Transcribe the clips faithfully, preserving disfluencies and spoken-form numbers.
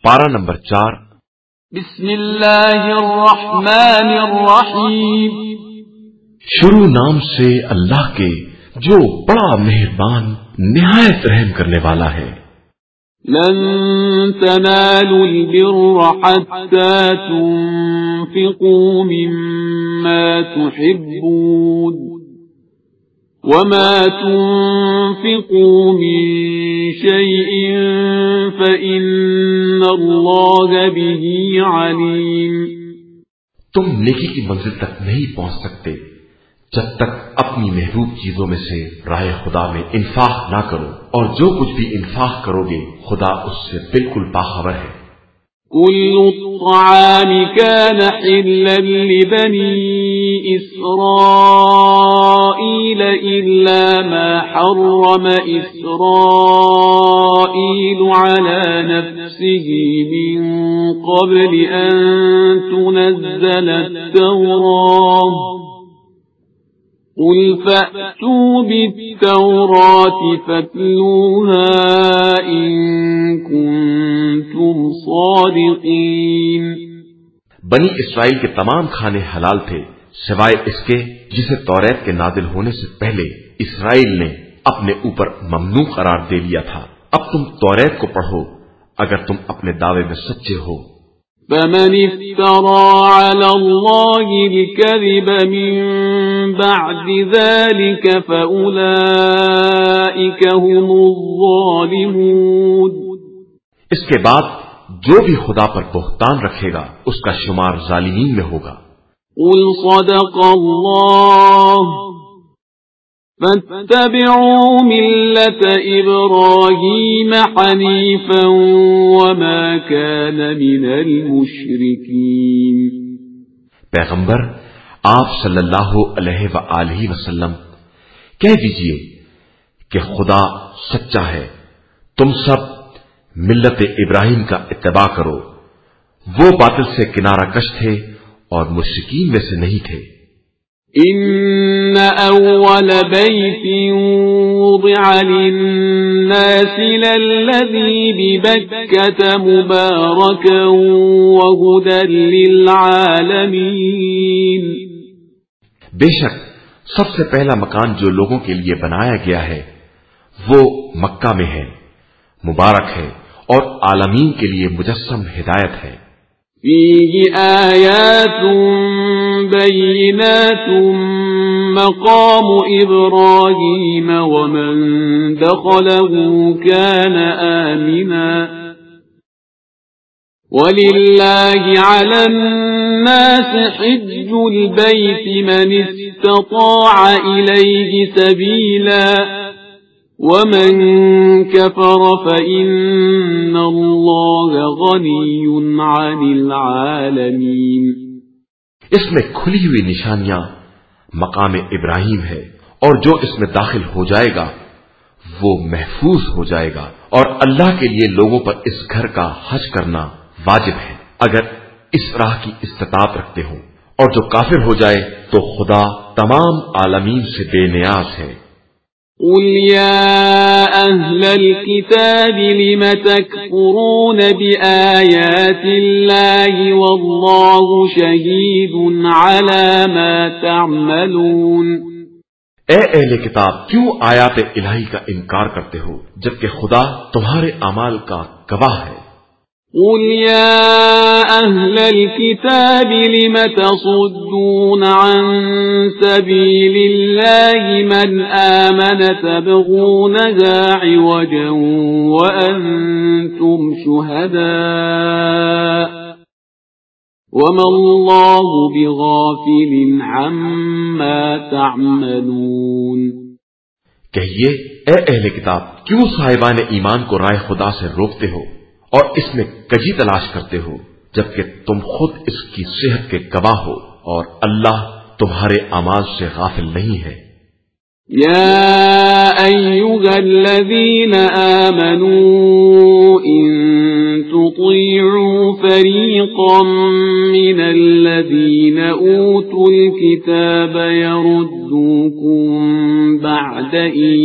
پارہ نمبر چار۔ بسم اللہ الرحمن الرحیم، شروع نام سے اللہ کے جو بڑا مہربان نہایت رحم کرنے والا ہے۔ لن تنالوا البر حتى تنفقوا مما تحبون وما تنفقوا من شيء فإن الله به عليم۔ تم نیکی کی منزل تک نہیں پہنچ سکتے جب تک اپنی محبوب چیزوں میں سے راہ خدا میں انفاق نہ کرو، اور جو کچھ بھی انفاق کرو گے خدا اس سے بالکل باخبر ہے۔ كل الطعام كان حلا لبني إسرائيل إلا ما حرم إسرائيل على نفسه من قبل أن تنزل التوراة قل فأتوا بالتوراة فاتلوها إن كنتم صادقين۔ بنی اسرائیل کے تمام کھانے حلال تھے سوائے اس کے جسے توریت کے نازل ہونے سے پہلے اسرائیل نے اپنے اوپر ممنوع قرار دے لیا تھا۔ اب تم توریت کو پڑھو اگر تم اپنے دعوے میں سچے ہو۔ فمن افترى على الله الكذب من بعد ذلك فأولئك هم الظالمون۔ اس کے بعد جو بھی خدا پر بہتان رکھے گا اس کا شمار ظالمین میں ہوگا۔ قل صدق الله فاتبعوا ملة إبراهيم حنيفا وما كان من المشركين۔ پیغمبر آپ صلی اللہ علیہ وآلہ وسلم کہہ دیجئے کہ خدا سچا ہے، تم سب ملت ابراہیم کا اتباع کرو، وہ باطل سے کنارہ کش تھے اور مشرکین میں سے نہیں تھے۔ ان اول بیت وضع للناس للذی ببکۃ مبارکا وہدی للعالمین۔ بے شک سب سے پہلا مکان جو لوگوں کے لیے بنایا گیا ہے وہ مکہ میں ہے، مبارک ہے اور عالمین کے لیے مجسم ہدایت ہے۔ فیہ آیات بینات مقام ابراہیم ومن دخلہ کان آمنا وَلِلَّهِ عَلَى النَّاسِ حِجُّ الْبَيْتِ مَنِ اسْتَطَاعَ إِلَيْهِ سَبِيلًا وَمَنْ كَفَرَ فَإِنَّ اللَّهَ غَنِيٌّ عَنِ الْعَالَمِينَ۔ اس میں کھلی ہوئی نشانیاں مقام ابراہیم ہے، اور جو اس میں داخل ہو جائے گا وہ محفوظ ہو جائے گا، اور اللہ کے لیے لوگوں پر اس گھر کا حج کرنا واجب ہے اگر اس راہ کی استطاعت رکھتے ہوں، اور جو کافر ہو جائے تو خدا تمام عالمین سے بے نیاز ہے۔ قل يا أهل الكتاب لم تكفرون بآيات الله والله شهيد على ما تعملون۔ اے اہل کتاب کیوں آیات الہی کا انکار کرتے ہو جبکہ خدا تمہارے اعمال کا گواہ ہے۔ قل يا أهل الكتاب لم تصدون عن سبيل الله من آمن تبغونها عوجا وأنتم شهداء وما الله بغافل عما تعملون۔ کہیے اے اہل کتاب کیوں صاحبان ایمان کو رائے خدا سے روکتے ہو اور اس میں کجی تلاش کرتے ہو جبکہ تم خود اس کی صحت کے گواہ ہو، اور اللہ تمہارے اعمال سے غافل نہیں ہے۔ یا ایھا الذین آمنوا ان تطیعوا فریقا من الذین اوتوا الکتاب یردوکم بعد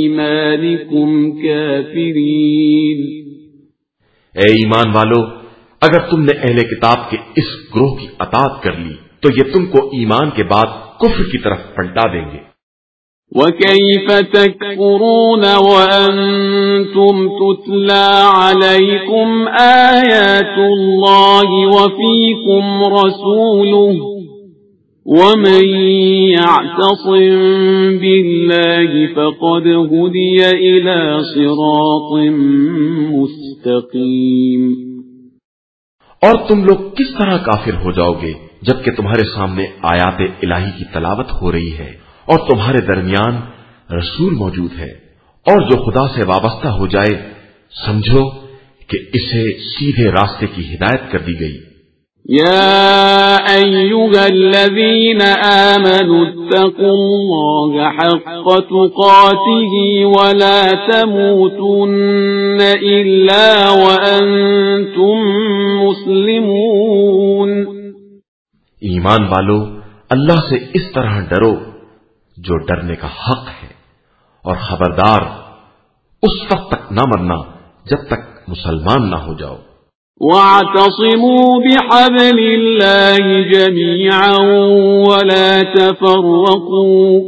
ایمانکم کافرین۔ اے ایمان والو اگر تم نے اہل کتاب کے اس گروہ کی اطاعت کر لی تو یہ تم کو ایمان کے بعد کفر کی طرف پلٹا دیں گے۔ وَكَيْفَ تَكْفُرُونَ وَأَنْتُمْ تُتْلَى عَلَيْكُمْ آيَاتُ اللَّهِ وَفِيكُمْ رَسُولُهُ وَمَنْ يَعْتَصِمْ بِاللَّهِ فَقَدْ هُدِيَ إِلَى صِرَاطٍ مُسْتَقِيمٍ۔ اور تم لوگ کس طرح کافر ہو جاؤ گے جبکہ تمہارے سامنے آیات الہی کی تلاوت ہو رہی ہے اور تمہارے درمیان رسول موجود ہے، اور جو خدا سے وابستہ ہو جائے سمجھو کہ اسے سیدھے راستے کی ہدایت کر دی گئی۔ يا أيها الذين آمنوا اتقوا الله حق تقاته ولا تموتن إلا وأنتم مسلمون۔ ایمان والو، اللہ سے اس طرح ڈرو جو ڈرنے کا حق ہے، اور خبردار اس وقت تک نہ مرنا جب تک مسلمان نہ ہو جاؤ۔ وَاعْتَصِمُوا بِحَبْلِ اللَّهِ جَمِيعًا وَلَا تَفَرَّقُوا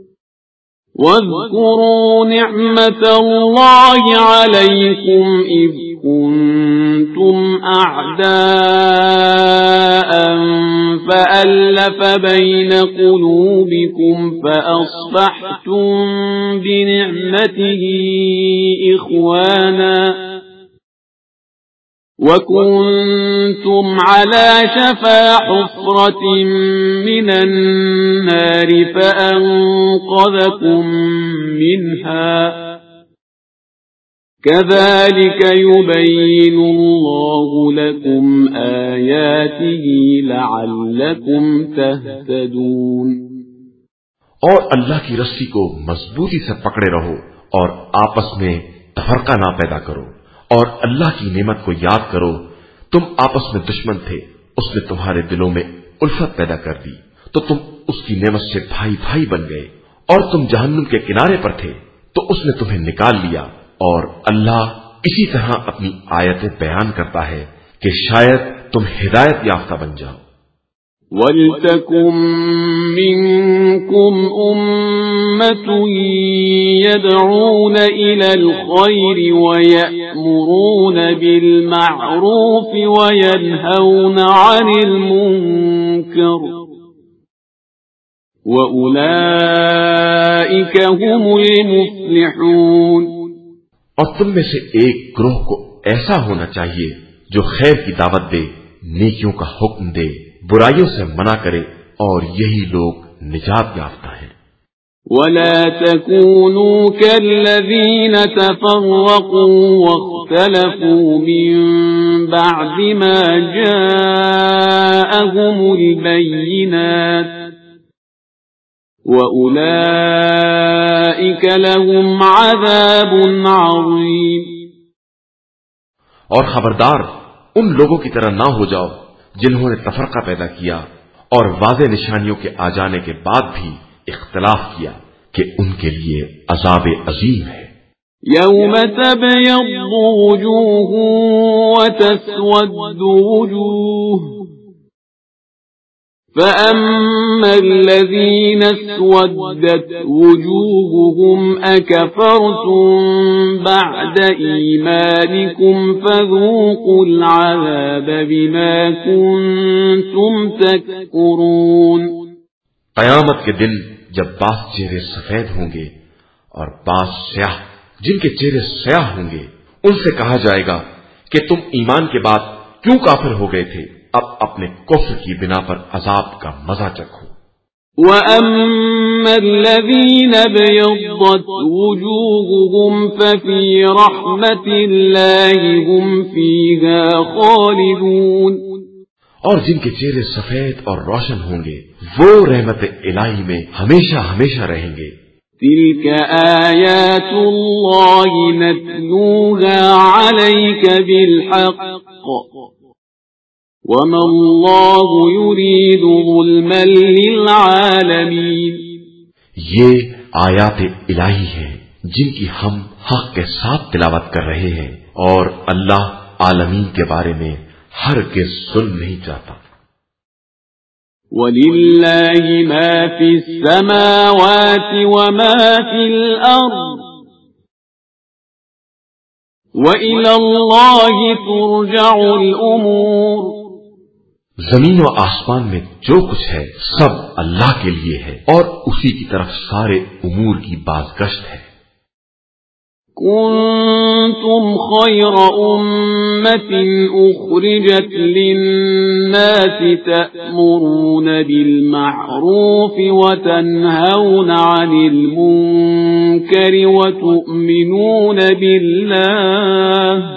وَاذْكُرُوا نِعْمَةَ اللَّهِ عَلَيْكُمْ إِذْ كُنتُمْ أَعْدَاءً فَأَلَّفَ بَيْنَ قُلُوبِكُمْ فَأَصْبَحْتُمْ بِنِعْمَتِهِ إِخْوَانًا وَكُنْتُمْ عَلَى شَفَا حُفْرَةٍ مِّنَ النَّارِ فَأَنقَذَكُم مِّنْهَا كَذَلِكَ يُبَيِّنُ اللَّهُ لَكُمْ آيَاتِهِ لَعَلَّكُمْ تَهْتَدُونَ۔ اور اللہ کی رسی کو مضبوطی سے پکڑے رہو اور آپس میں تفرقہ نہ پیدا کرو، اور اللہ کی نعمت کو یاد کرو۔ تم آپس میں دشمن تھے، اس نے تمہارے دلوں میں الفت پیدا کر دی تو تم اس کی نعمت سے بھائی بھائی بن گئے، اور تم جہنم کے کنارے پر تھے تو اس نے تمہیں نکال لیا۔ اور اللہ اسی طرح اپنی آیتیں بیان کرتا ہے کہ شاید تم ہدایت یافتہ بن جاؤ۔ وَلْتَكُن مِّنكُمْ أُمَّةٌ يَدْعُونَ إِلَى الْخَيْرِ وَيَأْمُرُونَ بِالْمَعْرُوفِ وَيَنْهَوْنَ عَنِ الْمُنكَرِ وَأُولَئِكَ هُمُ الْمُفْلِحُونَ۔ اور تم میں سے ایک گروہ کو ایسا ہونا چاہیے جو خیر کی دعوت دے، نیکیوں کا حکم دے، برائیوں سے منع کرے، اور یہی لوگ نجات یافتہ ہیں۔ وَلَا تَكُونُوا كَالَّذِينَ تَفَرَّقُوا وَاخْتَلَفُوا مِن بَعْدِ مَا جَاءَهُمُ الْبَيِّنَاتُ وَأُولَئِكَ لَهُمْ عَذَابٌ عَظِيمٌ۔ اور خبردار ان لوگوں کی طرح نہ ہو جاؤ جنہوں نے تفرقہ پیدا کیا اور واضح نشانیوں کے آ جانے کے بعد بھی اختلاف کیا کہ ان کے لیے عذاب عظیم ہے۔ يَوْمَ تَبْيَضُّ وُجُوهٌ وَتَسْوَدُّ وُجُوهٌ فَأَمَّا الَّذِينَ اسْوَدَّتْ وُجُوهُهُمْ أَكَفَرْتُمْ بَعْدَ إِيمَانِكُمْ فَذُوقُوا الْعَذَابَ بِمَا كُنتُمْ تَكْفُرُونَ۔ قیامت کے دن جب بعض چہرے سفید ہوں گے اور بعض سیاہ، جن کے چہرے سیاہ ہوں گے، ان سے کہا جائے گا کہ تم ایمان کے بعد کیوں کافر ہو گئے تھے؟ اب اپنے کفر کی بنا پر عذاب کا مزہ چکھو۔ وَأَمَّا الَّذِينَ ابْيَضَّتْ وُجُوهُهُمْ فَفِي رَحْمَةِ اللَّهِ هُمْ فِيهَا خَالِدُونَ۔ اور جن کے چہرے سفید اور روشن ہوں گے وہ رحمت الہی میں ہمیشہ ہمیشہ رہیں گے۔ تِلْكَ آيَاتُ اللَّهِ نَتْلُوهَا عَلَيْكَ بِالْحَقِّ وَمَا اللَّهُ يُرِيدُ ظُلْمًا لِلْعَالَمِينَ۔ یہ آیات الہی ہیں جن کی ہم حق کے ساتھ تلاوت کر رہے ہیں، اور اللہ عالمین کے بارے میں हरगिज़ सुन नहीं चाहता। वलिल्लाहि मा फिस समावाति व मा फिल अर्द व इलल्लाहि तुरजउल उमूर। जमीन व आसमान में जो कुछ है सब अल्लाह के लिए है और उसी की तरफ सारे उमूर की बाज़गश्त है। कुंतुम खैर उम्मतिन उखरिजत लिन्नासि तअमुरून बिल मअरूफ व तन्हौना अनिल मुनकर व तु'मिनून बिल्लाह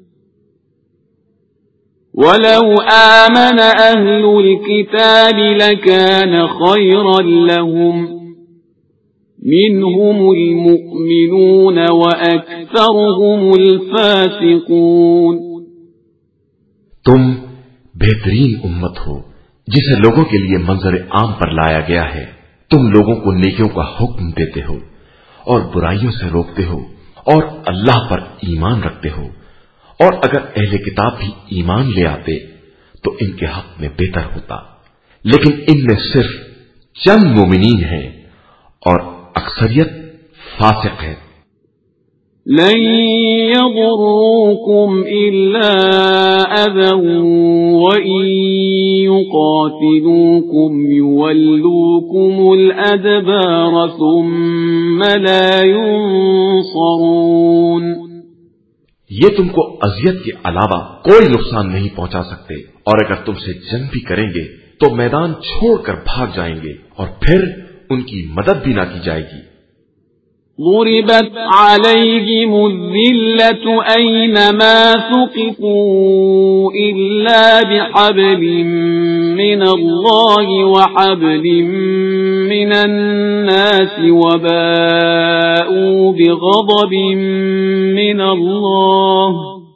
वलौ आमन अहलुल किताब लकान खैरन लहुम मिनहुमुल मुअमिनून व अक्सरुहुमुल फासिकून। तुम बेहतरीन उम्मत हो जिसे लोगों के लिए मंजर आम पर लाया गया है। तुम लोगों को नेकियों का हुक्म देते हो और बुराइयों से रोकते हो और अल्लाह पर ईमान रखते हो, और अगर अहले किताब भी ईमान ले आते तो इनके हक में बेहतर होता, लेकिन इनमें सिर्फ चंद मोमिनीन हैं और अक्सरियत फासिक है। लन यदुर्रुकुम इल्ला अज़न व इन युक़ातिलूकुम युवल्लूकुमुल अदबार सुम्मा ला युनसरून। ये तुमको अजियत के अलावा कोई नुकसान नहीं पहुंचा सकते, और अगर तुमसे जंग भी करेंगे तो मैदान छोड़कर भाग जाएंगे और फिर उनकी मदद भी ना की जाएगी। ضربت عليهم الذلة أينما ثقفوا إلا بحبل من الله وحبل من الناس وباءوا بغضب من الله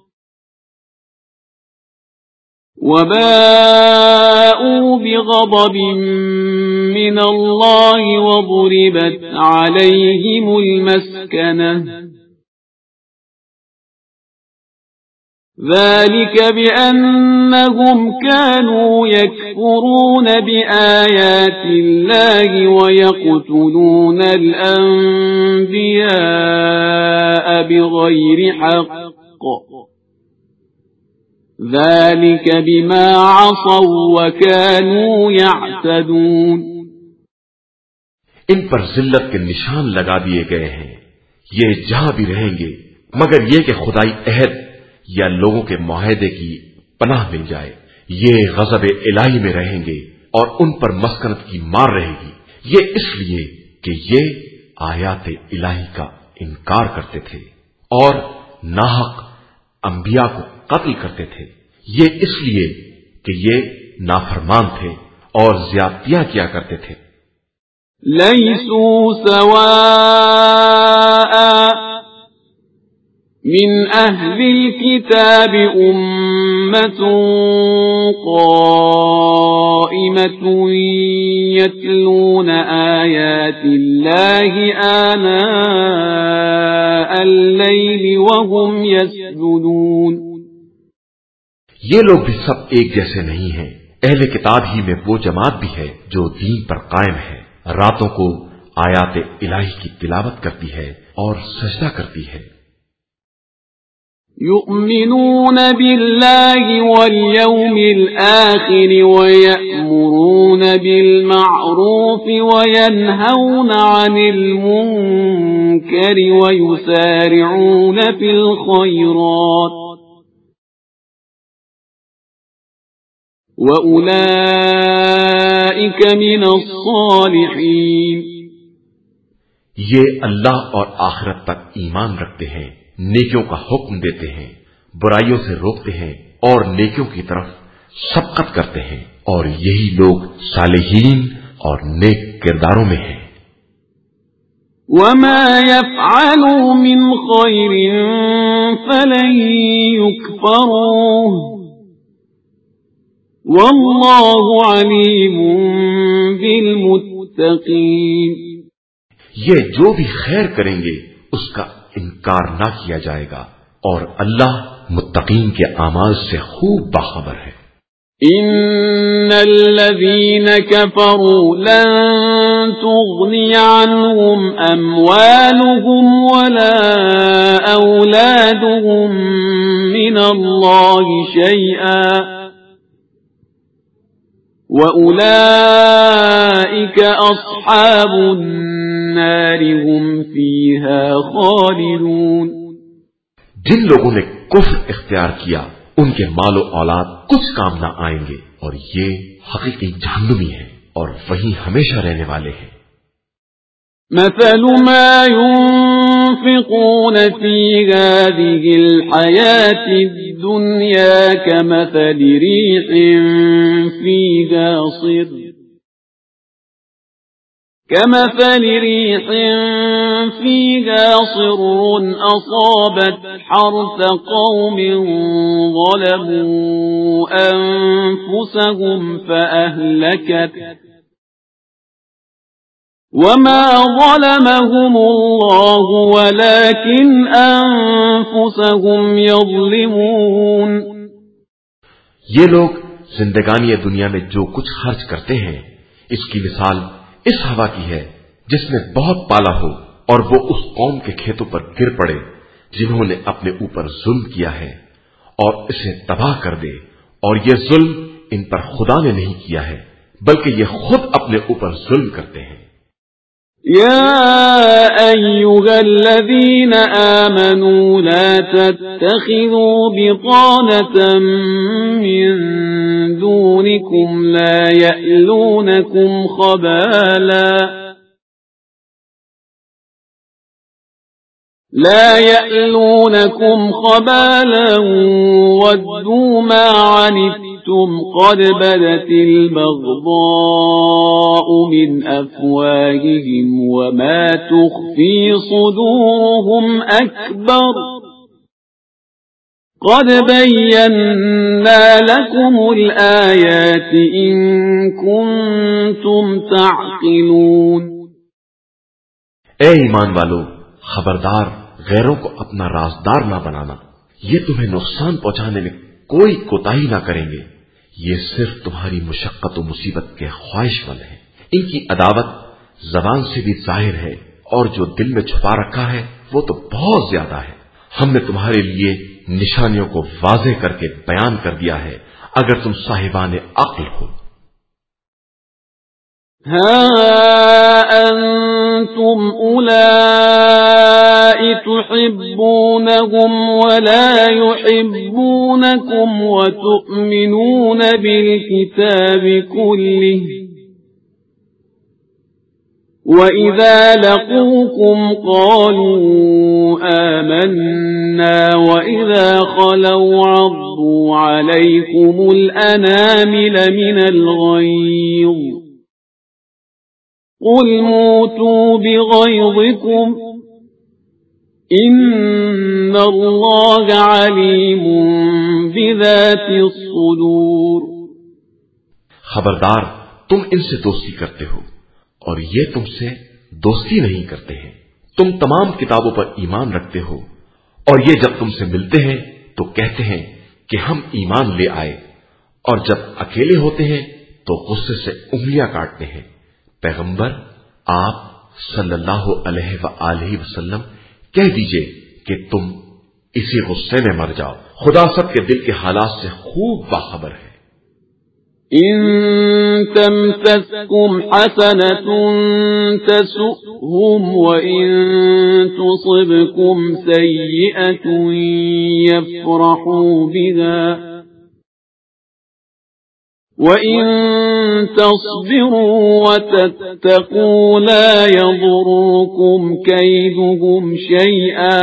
وباءوا بغضب من الله وضربت عليهم المسكنة ذلك بأنهم كانوا يكفرون بآيات الله ويقتلون الأنبياء بغير حق ذلك بما عصوا وكانوا يعتدون۔ इन पर जिल्लत के निशान लगा दिए गए हैं। ये जहां भी रहेंगे मगर ये कि खुदाई अहद या लोगों के मुआहदे की पनाह मिल जाए। ये गज़ब इलाही में रहेंगे और उन पर मस्कनत की मार रहेगी। ये इसलिए कि ये आयात इलाही का इनकार करते थे और नाहक अंबिया को कत्ल करते थे। ये इसलिए कि ये नाफरमान थे और ज्यादतियां किया करते थे। लैसू सवाअ मिन अहलिल किताब उम्मतुन क़ाइमतुन यतलून आयातिल्लाहि आनाअल लैलि वहुम यस्जुदून। ये लोग भी सब एक जैसे नहीं हैं। अहले किताब ही में वो जमात भी है जो दीन पर कायम है, रातों को आयात इलाही की तिलावत करती है और सजदा करती है। युमिनून बिल्लाहि वल यौमिल आखिर व यअमुरून बिल मअरूफ व यनहौन अनिल मुनकर व युसारिऊन फिल खैरात वउलाइक मिनस्सालिहीन। ये अल्लाह और आखिरत पर ईमान रखते हैं, नेकियों का हुक्म देते हैं, बुराइयों से रोकते हैं और नेकियों की तरफ सबकत करते हैं, और यही लोग सालिहीन और नेक किरदारों में हैं। वमा यफ़अलू मिन खैरिन फलन युकफ़रूह वल्लाहु अलीमुन बिल मुत्तक़ीन। ये जो भी खैर करेंगे उसका इनकार ना किया जाएगा और अल्लाह متقین کے اعمال سے خوب باخبر ہے۔ ان الذين كفروا لن تغني عنهم اموالهم ولا اولادهم من الله شيئا واولئك اصحاب النار هم فيها خالدون۔ جن لوگوں نے کفر اختیار کیا ان کے مال و اولاد کچھ کام نہ آئیں گے اور یہ حقیقی جہنمی ہیں اور وہیں ہمیشہ رہنے والے ہیں۔ مثل ما ينفقون في هذه الحياة الدنيا كمثل ريح فيها صر كمثل ريح فيها صر أصابت حرث قوم ظلموا أنفسهم فأهلكت وما ظلمهم الله ولكن أنفسهم يظلمون۔ یہ لوگ زندگانی دنیا میں جو کچھ خرچ کرتے ہیں اس کی مثال اس ہوا کی ہے جس میں بہت پالا ہو اور وہ اس قوم کے کھیتوں پر گر پڑے جنہوں نے اپنے اوپر ظلم کیا ہے اور اسے تباہ کر دے، اور یہ ظلم ان پر خدا نے نہیں کیا ہے بلکہ یہ خود اپنے اوپر ظلم کرتے ہیں۔ يا أيها الذين آمنوا لا تتخذوا بطانة من دونكم لا يألونكم خبالا لا يألونكم خبالا ودوا ما عنتم قد بدت البغضاء من أفواههم وما تخفي صدورهم أكبر قد بينا لكم الآيات إن كنتم تعقلون۔ اے ایمان والو، خبردار غیروں کو اپنا رازدار نہ بنانا، یہ تمہیں نقصان پہنچانے میں کوئی کوتاہی نہ کریں گے، یہ صرف تمہاری مشقت و مصیبت کے خواہش مند ہیں۔ ان کی عداوت زبان سے بھی ظاہر ہے اور جو دل میں چھپا رکھا ہے وہ تو بہت زیادہ ہے۔ ہم نے تمہارے لیے نشانیوں کو واضح کر کے بیان کر دیا ہے اگر تم صاحبان عقل ہو۔ ها أنتم أولئك تحبونهم ولا يحبونكم وتؤمنون بالكتاب كله وإذا لقوكم قالوا آمنا وإذا خلوا عضوا عليكم الأنامل من الغيظ قل موتوا بغيظكم إن الله عليم بذات الصدور۔ خبردار، تم ان سے دوستی کرتے ہو اور یہ تم سے دوستی نہیں کرتے ہیں۔ تم تمام کتابوں پر ایمان رکھتے ہو اور یہ جب تم سے ملتے ہیں تو کہتے ہیں کہ ہم ایمان لے آئے، اور جب اکیلے ہوتے ہیں تو غصے سے انگلیاں کاٹتے ہیں۔ پیغمبر آپ صلی اللہ علیہ وآلہ وسلم کہہ دیجئے کہ تم اسی غصے میں مر جاؤ، خدا سب کے دل کے حالات سے خوب باخبر ہے۔ إن تمسسكم حسنة تسؤهم وإن تصبكم سيئة يفرحوا بها وَإِن تَصْبِرُوا وَتَتَّقُوا لَا يَضُرُّكُمْ كَيْدُهُمْ شَيْئًا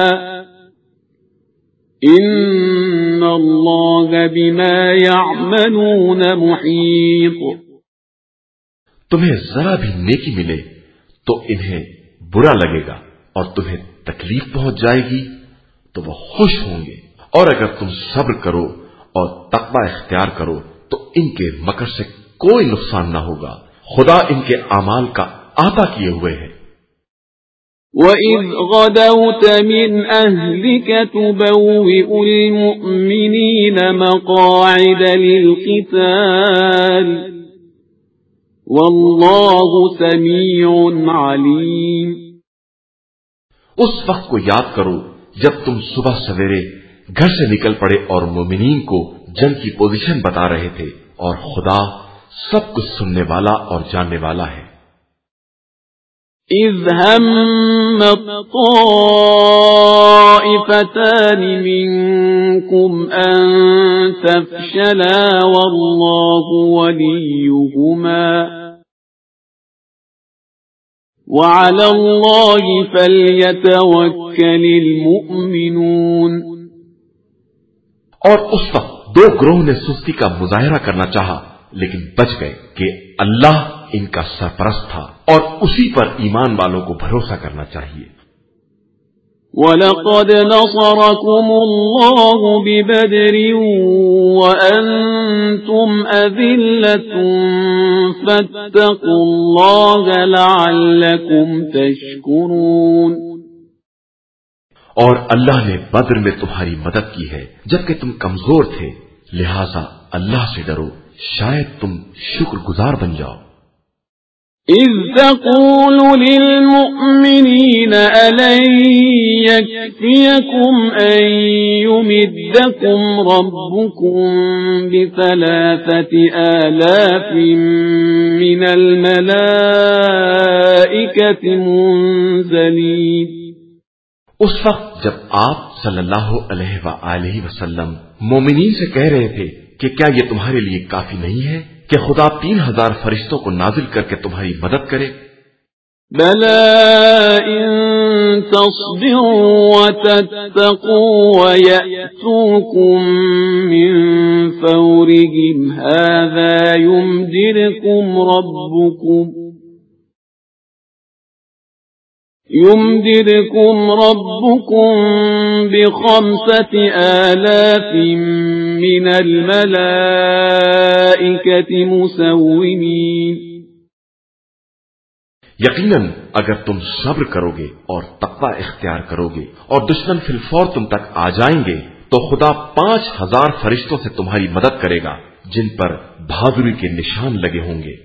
إِنَّ اللَّهَ بِمَا يَعْمَلُونَ مُحِيطٌ۔ تمہیں ذرا بھی نیکی ملے تو انہیں برا لگے گا اور تمہیں تکلیف پہنچ جائے گی تو وہ خوش ہوں گے، اور اگر تم صبر کرو اور تقوی اختیار کرو تو ان کے مکر سے کوئی نقصان نہ ہوگا، خدا ان کے اعمال کا احاطہ کیے ہوئے ہے۔ وَإِذْ غَدَوْتَ مِنْ أَهْلِكَ تُبَوِّئُ الْمُؤْمِنِينَ مَقَاعِدَ لِلْقِتَالِ وَاللَّهُ سَمِيعٌ عَلِيمٌ۔ اس وقت کو یاد کرو جب تم صبح سویرے گھر سے نکل پڑے اور مومنین کو جنگ کی پوزیشن بتا رہے تھے، اور خدا سب کچھ سننے والا اور جاننے والا ہے۔ اذ هم الطائفتان منكم ان تفشلا والله وليهما وعلى الله فليتوكل المؤمنون۔ اور اس وقت دو گروہ نے سستی کا مظاہرہ کرنا چاہا لیکن بچ گئے کہ اللہ ان کا سرپرست تھا اور اسی پر ایمان والوں کو بھروسہ کرنا چاہیے۔ وَلَقَدْ نَصَرَكُمُ اللَّهُ بِبَدْرٍ وَأَنْتُمْ أَذِلَّةٌ فَاتَّقُوا اللَّهَ لَعَلَّكُمْ تَشْكُرُونَ۔ اور اللہ نے بدر میں تمہاری مدد کی ہے جبکہ تم کمزور تھے، لہذا اللہ سے ڈرو، شاید تم شکر گزار بن جاؤ۔ اذ تقول للمؤمنین ألن يكفيكم أن يمدكم ربكم بثلاثة آلاف من الملائكة منزلين۔ اس وقت جب آپ صلی اللہ علیہ وآلہ وسلم مومنین سے کہہ رہے تھے کہ کیا یہ تمہارے لیے کافی نہیں ہے کہ خدا تین ہزار فرشتوں کو نازل کر کے تمہاری مدد کرے؟ بَلَا إِن تَصْبِرُوا وَتَتَّقُوا وَيَأْتُوكُم مِّن فَوْرِهِمْ هَٰذَا يُمْدِدْكُمْ رَبُّكُمْ يُمْدِدْكُمْ رَبُّكُمْ بِخَمْسَةِ آلَافٍ مِّنَ الْمَلَائِكَةِ مُسَوِّمِينَ۔ یقیناً اگر تم صبر کرو گے اور تقوی اختیار کرو گے اور دشمن فی الفور تم تک آ جائیں گے تو خدا پانچ ہزار فرشتوں سے تمہاری مدد کرے گا جن پر بہادری کے نشان لگے ہوں گے۔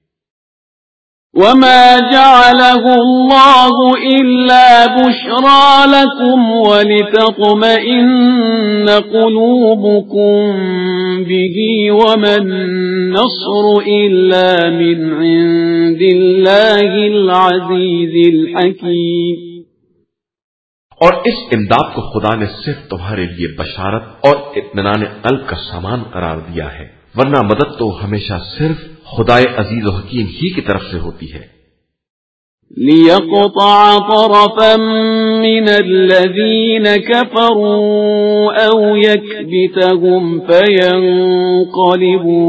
وَمَا جَعَلَهُ اللَّهُ إِلَّا بُشْرَىٰ لَكُمْ وَلِتَطْمَئِنَّ قُلُوبُكُم بِهِ وَمَا النَّصْرُ إِلَّا مِنْ عِندِ اللَّهِ الْعَزِيزِ الْحَكِيمِ۔ اور اس امداد کو خدا نے صرف تمہارے لیے بشارت اور اطمینان قلب کا سامان قرار دیا ہے، ورنہ مدد تو ہمیشہ صرف خدائے عزیز و حکیم ہی کی طرف سے ہوتی ہے۔ لِيَقْطَعَ طَرَفًا مِّنَ الَّذِينَ كَفَرُوا أَوْ يَكْبِتَهُمْ فَيَنقَلِبُوا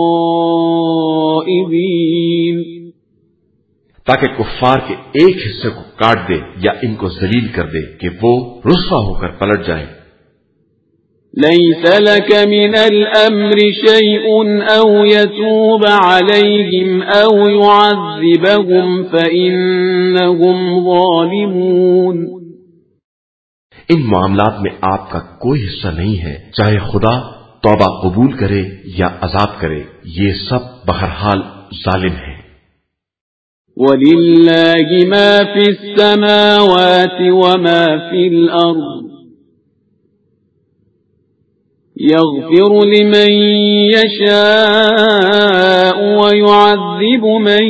خَائِبِينَ، تاکہ کفار کے ایک حصے کو کاٹ دے یا ان کو ذلیل کر دے کہ وہ رسوا ہو کر پلٹ جائیں۔ لَيْسَ لَكَ مِنَ الْأَمْرِ شَيْءٌ أَوْ يَتُوبَ عَلَيْهِمْ أَوْ يُعَذِّبَهُمْ فَإِنَّهُمْ ظَالِمُونَ۔ ان معاملات میں آپ کا کوئی حصہ نہیں ہے، چاہے خدا توبہ قبول کرے یا عذاب کرے، یہ سب بہرحال ظالم ہیں۔ وَلِلَّهِ مَا فِي السَّمَاوَاتِ وَمَا فِي الْأَرْضِ يَغْفِرُ لِمَن يَشَاءُ وَيُعَذِّبُ مَن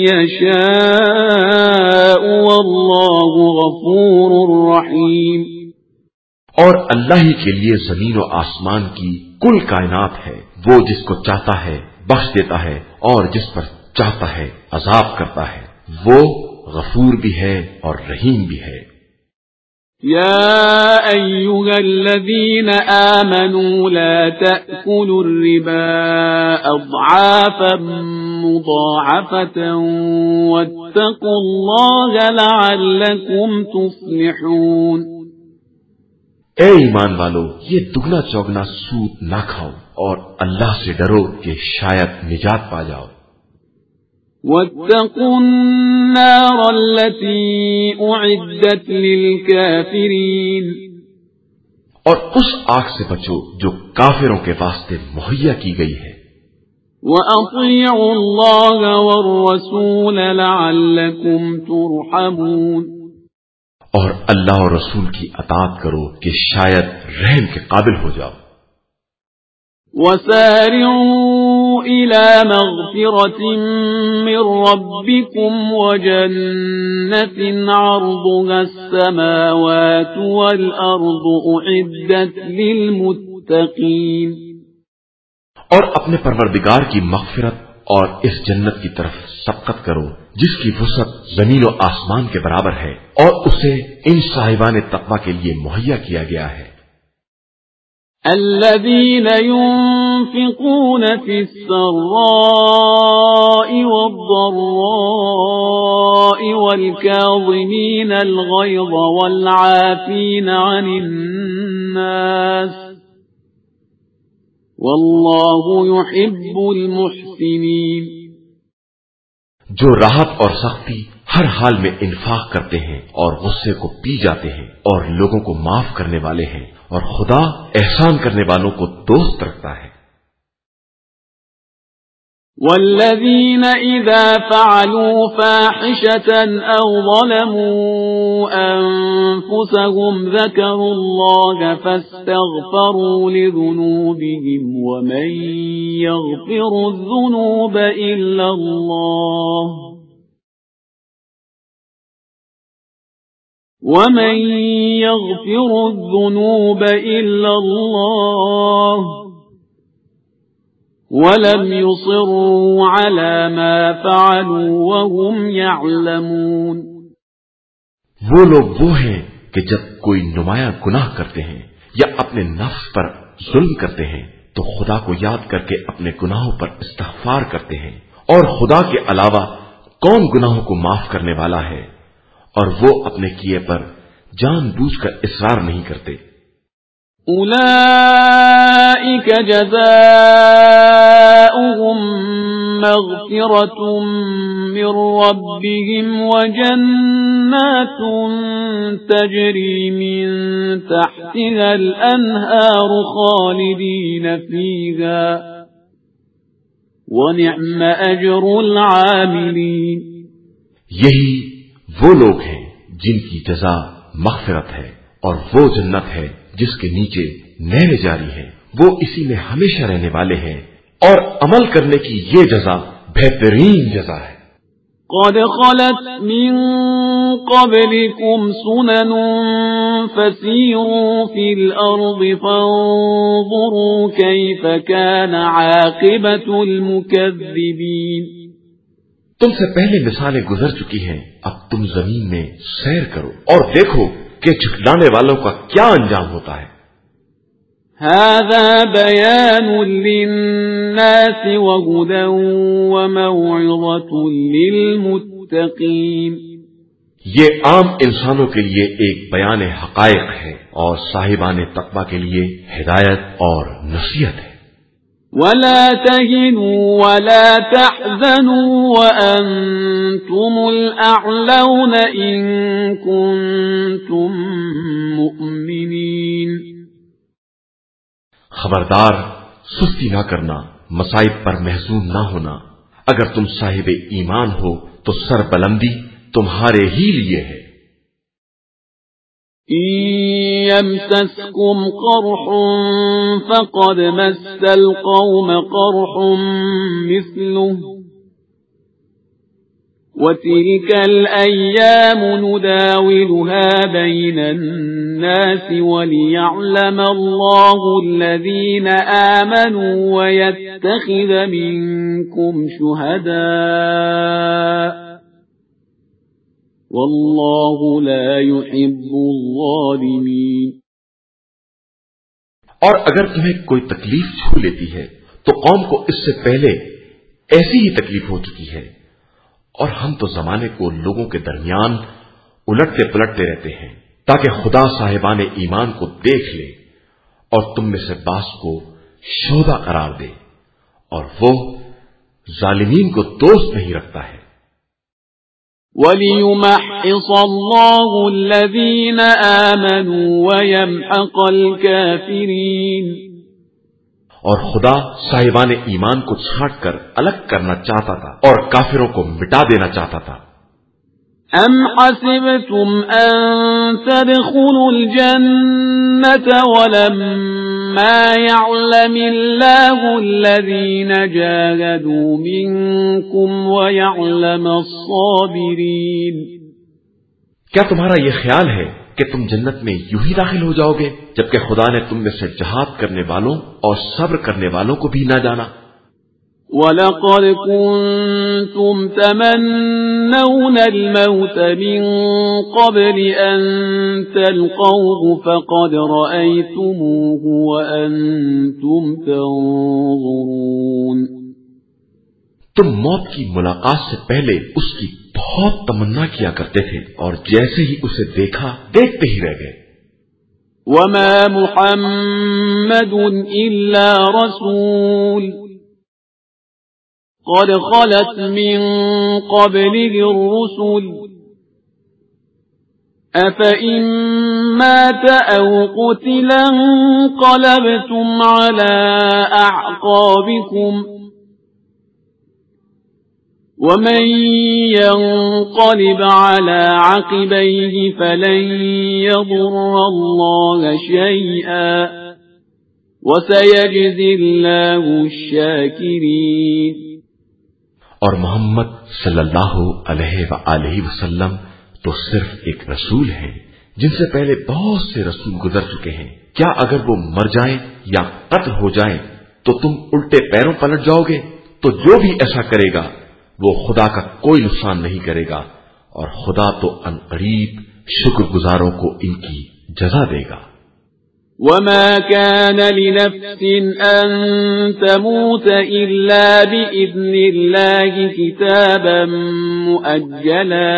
يَشَاءُ وَاللَّهُ غَفُورٌ رَّحِيمٌ۔ اور اللہ ہی کے لیے زمین و آسمان کی کل کائنات ہے، وہ جس کو چاہتا ہے بخش دیتا ہے اور جس پر چاہتا ہے عذاب کرتا ہے، وہ غفور بھی ہے اور رحیم بھی ہے۔ يا أيها الذين آمنوا لا تأكلوا الربا أضعافا مضاعفة واتقوا الله لعلكم تفلحون۔ اے ایمان والو، یہ دگنا چوگنا سود نہ کھاؤ اور اللہ سے ڈرو کہ شاید نجات پا جاؤ۔ واتقوا النار التي أعدت للكافرين اور اس آگ سے بچو جو کافروں کے واسطے مہیا کی گئی ہے. وَأَطِيعُوا اللَّهَ وَالرَّسُولَ لَعَلَّكُمْ تُرْحَمُونَ اور اللہ اور رسول کی اطاعت کرو کہ شاید رحم کے قابل ہو جاؤ. وَسَارِعُوا إِلَى مَغْفِرَةٍ مِّن رَّبِّكُمْ وَجَنَّةٍ عَرْضُهَا السَّمَاوَاتُ وَالْأَرْضُ أُعِدَّتْ لِلْمُتَّقِينَ اور اپنے پروردگار کی مغفرت اور اس جنت کی طرف سبقت کرو جس کی وسعت زمین و آسمان کے برابر ہے اور اسے ان صاحبان تقوی کے لیے مہیا کیا گیا ہے. الذين ينفقون في السراء والضراء والكاظمين الغيظ والعافين عن الناس والله يحب المحسنين جو راحت اور سختی ہر حال میں انفاق کرتے ہیں اور غصے کو پی جاتے ہیں اور لوگوں کو معاف کرنے والے ہیں اور خدا احسان کرنے والوں کو دوست رکھتا ہے. والذین اذا فعلوا فاحشة او ظلموا انفسهم ذکروا اللہ فاستغفروا لذنوبهم ومن یغفر الذنوب الا اللہ وَمَن يَغْفِرُ الذُّنُوبَ إِلَّا اللَّهُ وَلَمْ يُصِرُّوا عَلَى مَا فَعَلُوا وَهُمْ يَعْلَمُونَ وہ لوگ وہ ہیں کہ جب کوئی نمایاں گناہ کرتے ہیں یا اپنے نفس پر ظلم کرتے ہیں تو خدا کو یاد کر کے اپنے گناہوں پر استغفار کرتے ہیں اور خدا کے علاوہ کون گناہوں کو معاف کرنے والا ہے اور وہ اپنے کیے پر جان بوجھ کر اصرار نہیں کرتے. اولئک جزاؤہم مغفرۃ من ربہم وجنات تجری من تحتها الانہار خالدین فیہا ونعم اجر العاملین. یہی وہ لوگ ہیں جن کی جزا مغفرت ہے اور وہ جنت ہے جس کے نیچے نہریں جاری ہیں، وہ اسی میں ہمیشہ رہنے والے ہیں اور عمل کرنے کی یہ جزا بہترین جزا ہے. قد خلت من قبلكم سنن فسيروا في الأرض فانظروا كيف كان عاقبة المكذبين. تم سے پہلے مثالیں گزر چکی ہیں، اب تم زمین میں سیر کرو اور دیکھو کہ جھٹلانے والوں کا کیا انجام ہوتا ہے. هذا بيان للناس وهدى وموعظة للمتقين. یہ عام انسانوں کے لیے ایک بیان حقائق ہے اور صاحبان تقوی کے لیے ہدایت اور نصیحت ہے. ولا تهنوا ولا تحزنوا وأنتم الأعلون إن كنتم مؤمنين. خبردار سستی نہ کرنا، مصائب پر محزون نہ ہونا. اگر تم صاحب ایمان ہو تو سر بلندی تمہارے ہی لیے ہے. إن يمسسكم قرح فقد مس القوم قرح مثله وتلك الأيام نداولها بين الناس وليعلم الله الذين آمنوا ويتخذ منكم شهداء واللہ لا يحب الظالمین. اور اگر تمہیں کوئی تکلیف چھو لیتی ہے تو قوم کو اس سے پہلے ایسی ہی تکلیف ہو چکی ہے اور ہم تو زمانے کو لوگوں کے درمیان الٹتے پلٹتے رہتے ہیں تاکہ خدا صاحبان ایمان کو دیکھ لے اور تم میں سے بعض کو شہدا قرار دے اور وہ ظالمین کو دوست نہیں رکھتا ہے۔ وَلِيُمَحِّصَ اللَّهُ الَّذِينَ آمَنُوا وَيَمْحَقَ الْكَافِرِينَ، اور خدا صاحبان ایمان کو چھانٹ کر الگ کرنا چاہتا تھا اور کافروں کو مٹا دینا چاہتا تھا۔ أَمْ حَسِبْتُمْ أَن تَدْخُلُوا الْجَنَّةَ وَلَمَّا يَعْلَمِ اللَّهُ الَّذِينَ جَاهَدُوا مِنكُمْ وَيَعْلَمَ الصَّابِرِينَ، کیا تمہارا یہ خیال ہے کہ تم جنت میں یوں ہی داخل ہو جاؤ گے جبکہ خدا نے تم میں سے جہاد کرنے والوں اور صبر کرنے والوں کو بھی نہ جانا؟ وَلَقَدْ كُنْتُمْ تَمَنَّوْنَ الْمَوْتَ مِنْ قَبْلِ أَنْ تَلْقَوْهُ فَقَدْ رَأَيْتُمُوهُ وَأَنْتُمْ تَنْظُرُونَ، تم موت کی ملاقات سے پہلے اس کی بہت تمنا کیا کرتے تھے اور جیسے ہی اسے دیکھا دیکھتے ہی رہ گئے۔ وَمَا مُحَمَّدٌ إِلَّا رَسُولٌ قَدْ خَلَتْ مِن قَبْلِهِ الرُّسُلُ أَفَإِن مَّاتَ أَوْ قُتِلَ انقَلَبْتُمْ عَلَىٰ أَعْقَابِكُمْ وَمَن يَنقَلِبْ عَلَىٰ عَقِبَيْهِ فَلَن يَضُرَّ اللَّهَ شَيْئًا وَسَيَجْزِي اللَّهُ الشَّاكِرِينَ۔ اور محمد صلی اللہ علیہ وآلہ وسلم تو صرف ایک رسول ہیں جن سے پہلے بہت سے رسول گزر چکے ہیں۔ کیا اگر وہ مر جائیں یا قتل ہو جائیں تو تم الٹے پیروں پلٹ جاؤ گے؟ تو جو بھی ایسا کرے گا وہ خدا کا کوئی نقصان نہیں کرے گا، اور خدا تو ان قریب شکر گزاروں کو ان کی جزا دے گا۔ وَمَا كَانَ لِنَفْسٍ أَن تَمُوتَ إِلَّا بِإِذْنِ اللَّهِ كِتَابًا مُؤَجَّلًا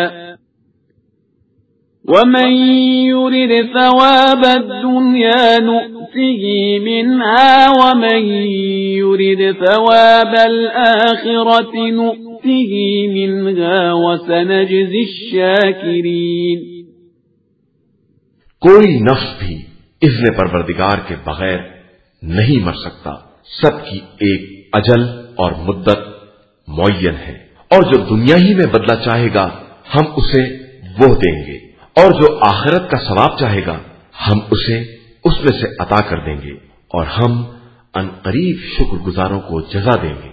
وَمَن يُرِدْ ثَوَابَ الدُّنْيَا نُؤْتِهِ مِنْهَا وَمَن يُرِدْ ثَوَابَ الْآخِرَةِ نُؤْتِهِ مِنْهَا وَسَنَجْزِي الشَّاكِرِينَ۔ کوئی نفس بھی اذن پروردگار کے بغیر نہیں مر سکتا، سب کی ایک اجل اور مدت معین ہے، اور جو دنیا ہی میں بدلہ چاہے گا ہم اسے وہ دیں گے، اور جو آخرت کا ثواب چاہے گا ہم اسے اس میں سے عطا کر دیں گے، اور ہم ان قریب شکر گزاروں کو جزا دیں گے۔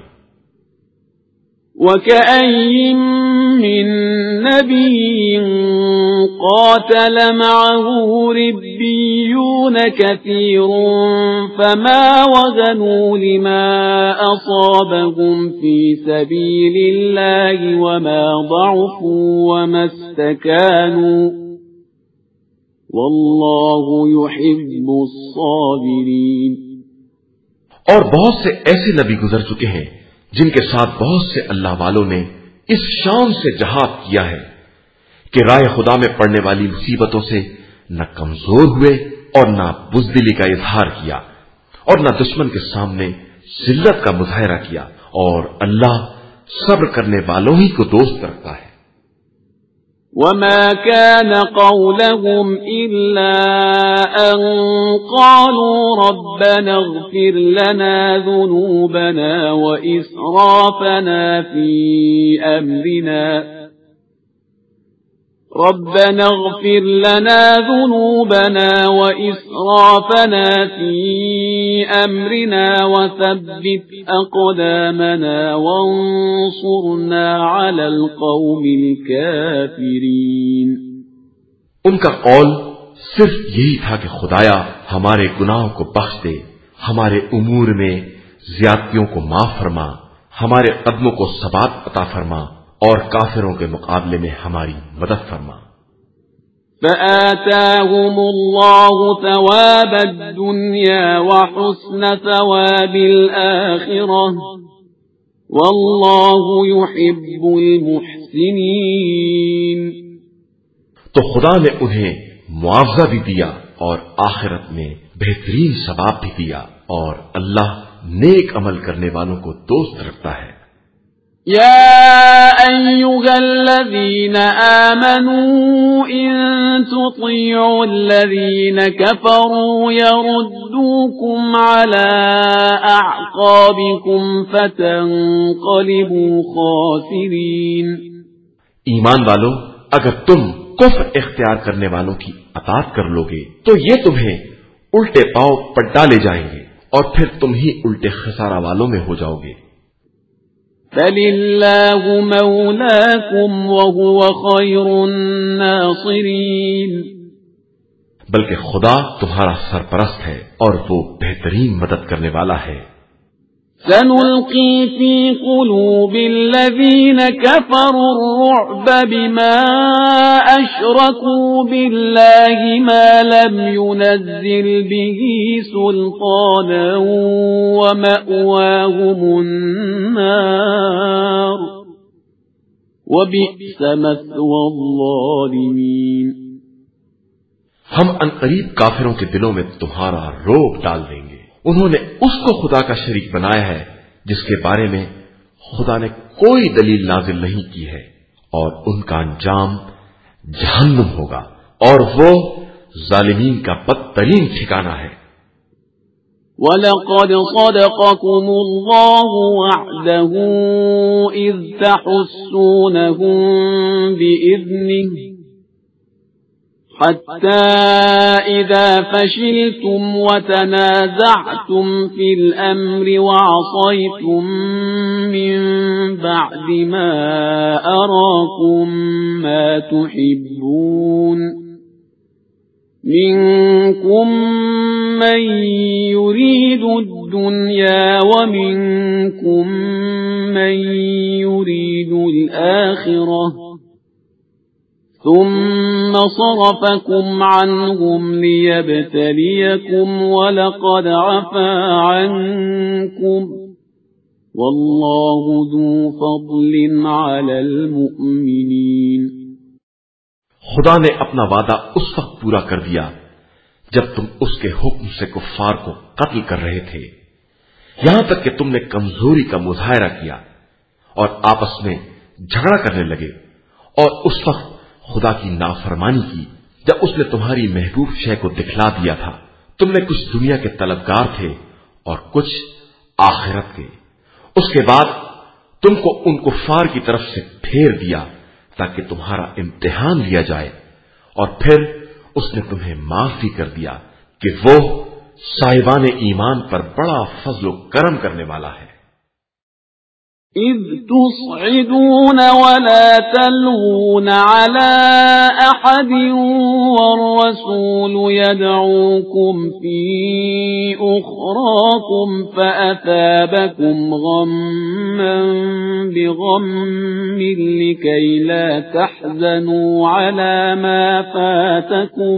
وَكَأَيِّن مِّن نَّبِيٍّ قَاتَلَ مَعَهُ رِبِّيُّونَ كَثِيرٌ فَمَا وَهَنُوا لِمَا أَصَابَهُمْ فِي سَبِيلِ اللَّهِ وَمَا ضَعُفُوا وَمَا اسْتَكَانُوا وَاللَّهُ يُحِبُّ الصَّابِرِينَ۔ اور بہت سے ایسے نبی گزر چکے ہیں جن کے ساتھ بہت سے اللہ والوں نے اس شان سے جہاد کیا ہے کہ راہ خدا میں پڑنے والی مصیبتوں سے نہ کمزور ہوئے اور نہ بزدلی کا اظہار کیا اور نہ دشمن کے سامنے ذلت کا مظاہرہ کیا، اور اللہ صبر کرنے والوں ہی کو دوست رکھتا ہے۔ وَمَا كَانَ قَوْلَهُمْ إِلَّا أَن قَالُوا رَبَّنَا اغْفِرْ لَنَا ذُنُوبَنَا وَإِسْرَافَنَا فِي أَمْرِنَا رَبَّنَا اغْفِرْ لَنَا ذُنُوبَنَا وَإِسْرَافَنَا فِي أَمْرِنَا وَثَبِّتْ أَقْدَامَنَا وَانصُرْنَا عَلَى الْقَوْمِ الْكَافِرِينَ۔ ان کا قول صرف یہی تھا کہ خدایا ہمارے گناہوں کو بخش دے، ہمارے امور میں زیادتیوں کو معاف فرما، ہمارے قدموں کو ثبات عطا فرما، اور کافروں کے مقابلے میں ہماری مدد فرما۔ فَآتَاهُمُ اللَّهُ ثَوَابَ الدُّنْيَا وَحُسْنَ ثَوَابِ الْآخِرَةِ وَاللَّهُ يُحِبُّ الْمُحْسِنِينَ۔ تو خدا نے انہیں معاوضہ بھی دیا اور آخرت میں بہترین ثواب بھی دیا، اور اللہ نیک عمل کرنے والوں کو دوست رکھتا ہے۔ يا أيها الذين آمنوا إن تطيعوا الذين كفروا يردوكم على أعقابكم فتنقلبوا خاسرين. ایمان والو، اگر تم کفر اختیار کرنے والوں کی اطاعت کر لو گے تو یہ تمہیں الٹے پاؤں پر ڈالے جائیں گے اور پھر تم ہی الٹے خسارہ والوں میں ہو جاؤ گے. فَلِلَّهُ مَوْلَاكُمْ وَهُوَ خَيْرُ النَّاصِرِينَ. بلکہ خدا تمہارا سرپرست ہے اور وہ بہترین مدد کرنے والا ہے. سَنُلْقِي فِي قُلُوبِ الَّذِينَ كَفَرُوا الرُّعْبَ بِمَا أَشْرَكُوا بِاللَّهِ مَا لَمْ يُنَزِّلْ بِهِ سُلْطَانًا وَمَأْوَاهُمُ النَّارُ وَبِئْسَ مَثْوَى الظَّالِمِينَ. ہم عنقریب کافروں کے دلوں میں تمہارا روب ڈال دیں گے. انہوں نے اس کو خدا کا شریک بنایا ہے جس کے بارے میں خدا نے کوئی دلیل نازل نہیں کی ہے، اور ان کا انجام جہنم ہوگا اور وہ ظالمین کا بدترین ٹھکانہ ہے. وَلَقَدْ صَدَقَكُمُ اللَّهُ وَعْدَهُ إِذْ تَحُسُّونَهُم بِإِذْنِهِ حَتَّى إِذَا فَشِلْتُمْ وَتَنَازَعْتُمْ فِي الْأَمْرِ وَعَصَيْتُمْ مِنْ بَعْدِ مَا أَرَاكُمْ مَا تُحِبُّونَ مِنْكُمْ مَنْ يُرِيدُ الدُّنْيَا وَمِنْكُمْ مَنْ يُرِيدُ الْآخِرَةَ ثم صرفكم عنهم ليبتليكم ولقد عفا عنكم والله ذو فضل على المؤمنين. خدا نے اپنا وعدہ اس وقت پورا کر دیا جب تم اس کے حکم سے کفار کو قتل کر رہے تھے، یہاں تک کہ تم نے کمزوری کا مظاہرہ کیا اور آپس میں جھگڑا کرنے لگے، اور اس وقت خدا کی نافرمانی کی جب اس نے تمہاری محبوب شے کو دکھلا دیا تھا. تم نے کچھ دنیا کے طلبگار تھے اور کچھ آخرت کے. اس کے بعد تم کو ان کفار کی طرف سے پھیر دیا تاکہ تمہارا امتحان لیا جائے، اور پھر اس نے تمہیں معاف بھی کر دیا کہ وہ صاحبان ایمان پر بڑا فضل و کرم کرنے والا ہے. إِذْ تُصْعِدُونَ وَلَا تَلْوُونَ عَلَى أَحَدٍ وَالرَّسُولُ يَدْعُوكُمْ فِي أُخْرَاكُمْ فَأَثَابَكُمْ غَمًّا بِغَمٍّ لِكَيْ لَا تَحْزَنُوا عَلَى مَا فَاتَكُمْ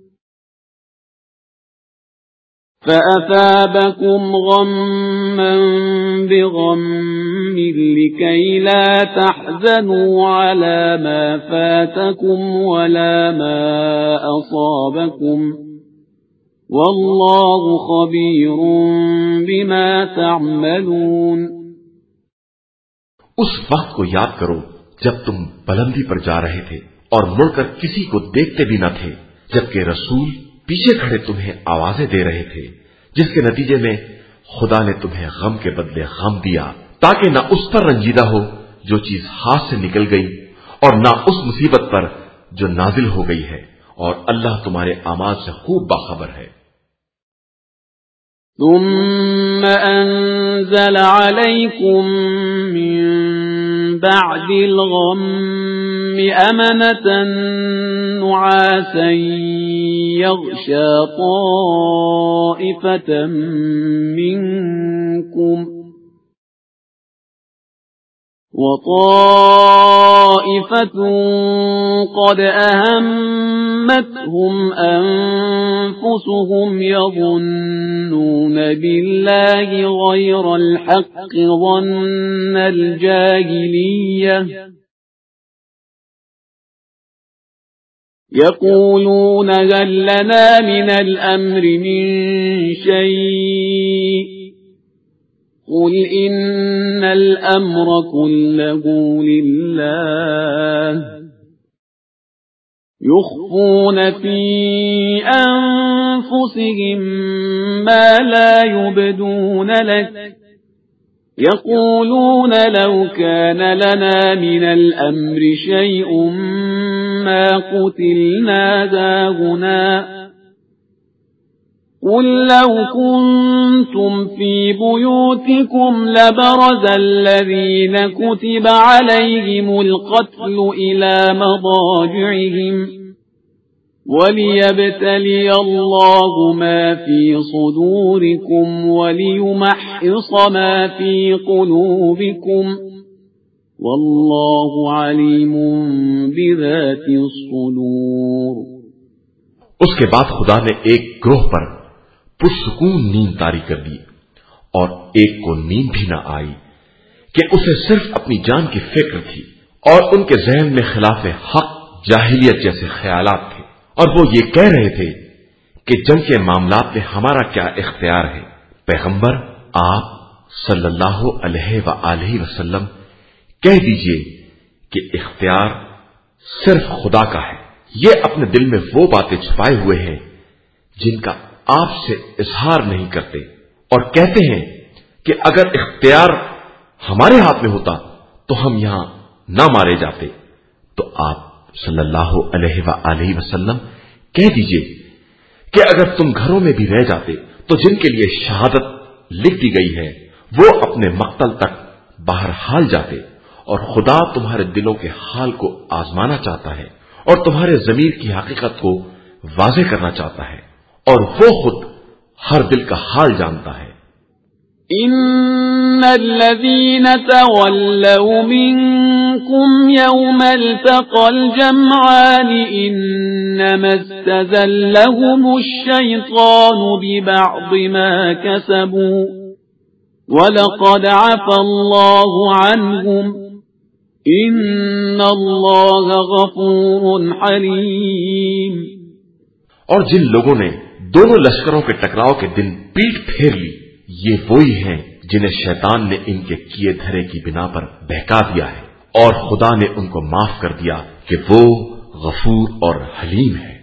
فَأَثَابَكُمْ غَمًّا بِغَمٍّ لِكَيْ لَا تَحْزَنُوا عَلَى مَا فَاتَكُمْ وَلَا مَا أَصَابَكُمْ وَاللَّهُ خَبِيرٌ بِمَا تَعْمَلُونَ. اس وقت کو یاد کرو جب تم بلندی پر جا رہے تھے اور مڑ کر کسی کو دیکھتے بھی نہ تھے، جبکہ رسول پیچھے کھڑے تمہیں آوازیں دے رہے تھے، جس کے نتیجے میں خدا نے تمہیں غم کے بدلے غم دیا تاکہ نہ اس پر رنجیدہ ہو جو چیز ہاتھ سے نکل گئی اور نہ اس مصیبت پر جو نازل ہو گئی ہے، اور اللہ تمہارے اعمال سے خوب باخبر ہے. ثم أنزل عليكم من بعد الغم أمنة نعاسا يغشى طائفة منكم وطائفة قد أهمتهم أنفسهم يظنون بالله غير الحق ظن الجاهلية يقولون هل لنا من الأمر من شيء قل إن الأمر كله لله يخفون في أنفسهم ما لا يبدون لك يقولون لو كان لنا من الأمر شيء ما قتلنا هاهنا قل لو كنتم في بيوتكم لبرز الذين كتب عليهم القتل إلى مضاجعهم وليبتلي الله ما في صدوركم وليمحص ما في قلوبكم والله عليم بذات الصدور۔ اس کے بعد خدا نے ایک گروہ پر پرسکون نیند طاری کر دی اور ایک کو نیند بھی نہ آئی کہ اسے صرف اپنی جان کی فکر تھی اور ان کے ذہن میں خلاف حق جاہلیت جیسے خیالات تھے اور وہ یہ کہہ رہے تھے کہ جنگ کے معاملات میں ہمارا کیا اختیار ہے۔ پیغمبر آپ صلی اللہ علیہ وآلہ وسلم کہہ دیجئے کہ اختیار صرف خدا کا ہے، یہ اپنے دل میں وہ باتیں چھپائے ہوئے ہیں جن کا آپ سے اظہار نہیں کرتے اور کہتے ہیں کہ اگر اختیار ہمارے ہاتھ میں ہوتا تو ہم یہاں نہ مارے جاتے۔ تو آپ صلی اللہ علیہ وآلہ وسلم کہہ دیجئے کہ اگر تم گھروں میں بھی رہ جاتے تو جن کے لیے شہادت لکھ دی گئی ہے وہ اپنے مقتل تک باہر حال جاتے، اور خدا تمہارے دلوں کے حال کو آزمانا چاہتا ہے اور تمہارے ضمیر کی حقیقت کو واضح کرنا چاہتا ہے، اور وہ خود ہر دل کا حال جانتا ہے۔ ان الذين تولوا منكم يوم التقى الجمعان انما استزلهم الشيطان ببعض ما كسبوا ولقد عفى الله عنهم ان اللہ غفور حلیم۔ اور جن لوگوں نے دونوں لشکروں کے ٹکراؤ کے دن پیٹ پھیر لی یہ وہی ہیں جنہیں شیطان نے ان کے کیے دھرے کی بنا پر بہکا دیا ہے اور خدا نے ان کو معاف کر دیا کہ وہ غفور اور حلیم ہے۔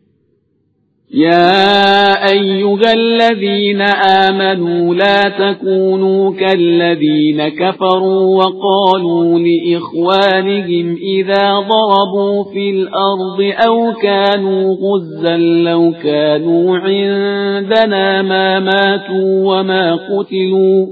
يا أيها الذين آمنوا لا تكونوا كالذين كفروا وقالوا لإخوانهم إذا ضربوا في الأرض أو كانوا غزا لو كانوا عندنا ما ماتوا وما قتلوا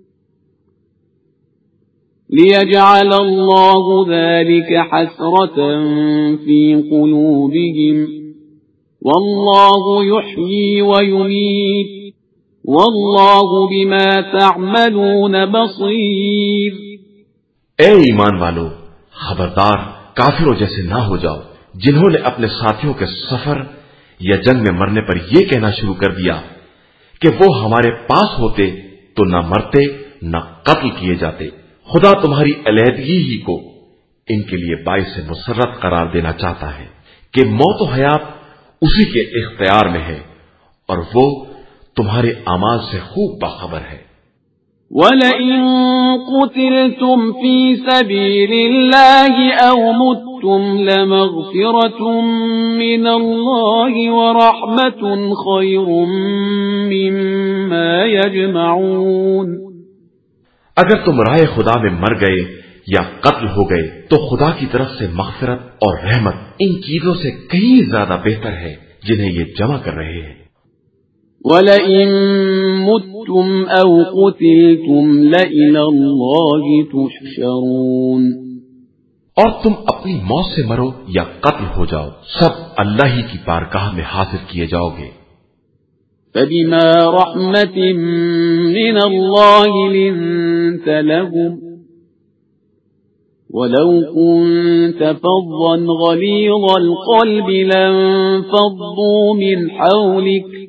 ليجعل الله ذلك حسرة في قلوبهم واللہ یحیی ویمیت واللہ بما تعملون بصیر۔ اے ایمان والو، خبردار کافروں جیسے نہ ہو جاؤ جنہوں نے اپنے ساتھیوں کے سفر یا جنگ میں مرنے پر یہ کہنا شروع کر دیا کہ وہ ہمارے پاس ہوتے تو نہ مرتے نہ قتل کیے جاتے۔ خدا تمہاری علیحدگی ہی کو ان کے لیے باعث مسرت قرار دینا چاہتا ہے کہ موت و حیات اسی کے اختیار میں ہے اور وہ تمہارے اعمال سے خوب باخبر ہے۔ وَلَئِن قُتِلْتُمْ فِي سَبِيلِ اللَّهِ أَوْ مُتُّمْ لَمَغْفِرَةٌ مِّنَ اللَّهِ وَرَحْمَةٌ خَيْرٌ مِّمَّا يَجْمَعُونَ۔ اگر تم راہ خدا میں مر گئے یا قتل ہو گئے تو خدا کی طرف سے مغفرت اور رحمت ان چیزوں سے کہیں زیادہ بہتر ہے جنہیں یہ جمع کر رہے ہیں۔ وَلَئِن مُتُّمْ أَوْ قُتِلْتُمْ لَإِلَى اللَّهِ تُحْشَرُونَ۔ اور تم اپنی موت سے مرو یا قتل ہو جاؤ سب اللہ ہی کی بارگاہ میں حاضر کیے جاؤ گے۔ فَبِمَا رَحْمَةٍ مِّنَ اللَّهِ لِنتَ لَهُمْ وَلَوْ كُنْتَ فَظًّا غَلِيظَ الْقَلْبِ لَانفَضُّوا مِنْ حَوْلِكَ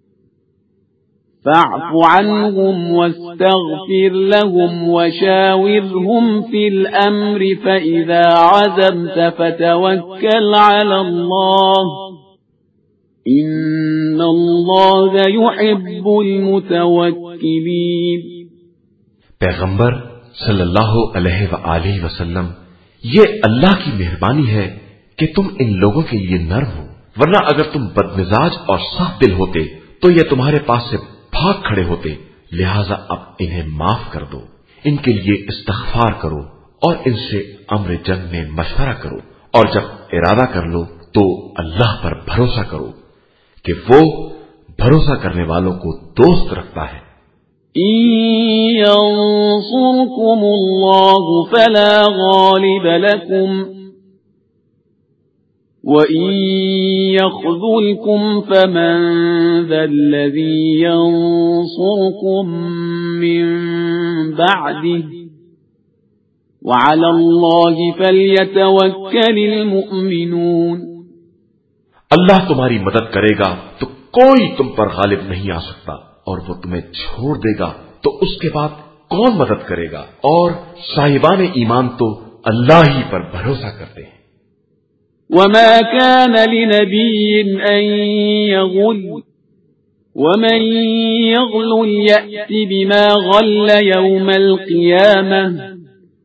فَاعْفُ عَنْهُمْ وَاسْتَغْفِرْ لَهُمْ وَشَاوِرْهُمْ فِي الْأَمْرِ فَإِذَا عَزَمْتَ فَتَوَكَّلْ عَلَى اللَّهِ إِنَّ اللَّهَ يُحِبُّ الْمُتَوَكِّلِينَ۔ پیغمبر صلی اللہ علیہ وآلہ وسلم، یہ اللہ کی مہربانی ہے کہ تم ان لوگوں کے لیے نرم ہو، ورنہ اگر تم بدمزاج اور سخت دل ہوتے تو یہ تمہارے پاس سے بھاگ کھڑے ہوتے، لہذا اب انہیں معاف کر دو، ان کے لیے استغفار کرو اور ان سے امر جنگ میں مشورہ کرو، اور جب ارادہ کر لو تو اللہ پر بھروسہ کرو کہ وہ بھروسہ کرنے والوں کو دوست رکھتا ہے۔ إن ينصركم الله فلا غالب لكم وإن يخذلكم فمن ذا الذي ينصركم من بعده وعلى الله فليتوكل المؤمنون۔ اللہ تمہاری مدد کرے گا تو کوئی تم پر غالب نہیں آ سکتا، اور وہ تمہیں چھوڑ دے گا تو اس کے بعد کون مدد کرے گا، اور صاحبان ایمان تو اللہ ہی پر بھروسہ کرتے ہیں۔ وما كان لنبي أن يغل ومن يغل يأت بما غل يوم القيامة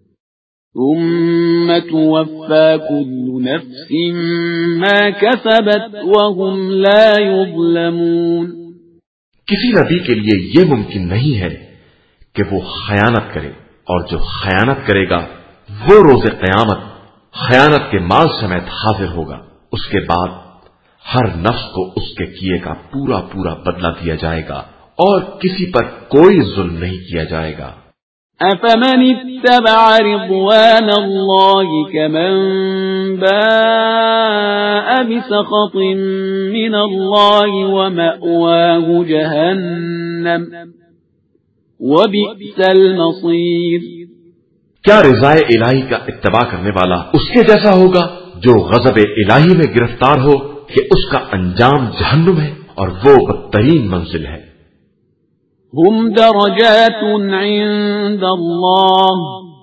ثم توفى كل نفس ما كسبت وهم لا يظلمون۔ کسی نبی کے لیے یہ ممکن نہیں ہے کہ وہ خیانت کرے، اور جو خیانت کرے گا وہ روز قیامت خیانت کے مال سمیت حاضر ہوگا، اس کے بعد ہر نفس کو اس کے کیے کا پورا پورا بدلہ دیا جائے گا، اور کسی پر کوئی ظلم نہیں کیا جائے گا۔ أفمن اتبع رضوان الله كمن باء بسخط من الله ومأواه جهنم وبئس المصير۔ کیا رضائے الہی کا اتباع کرنے والا اس کے جیسا ہوگا جو غضب الہی میں گرفتار ہو کہ اس کا انجام جہنم ہے اور وہ بدترین منزل ہے۔ هم درجات عند الله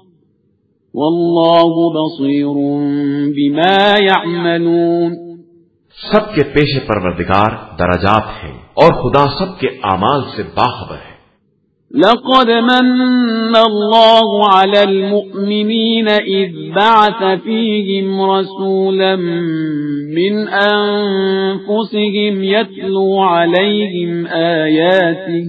والله بصير بما يعملون۔ سب کے پیش پروردگار درجات ہیں اور خدا سب کے اعمال سے باخبر ہے۔ لقد من الله على المؤمنين إذ بعث فيهم رسولا من أنفسهم يتلو عليهم آياته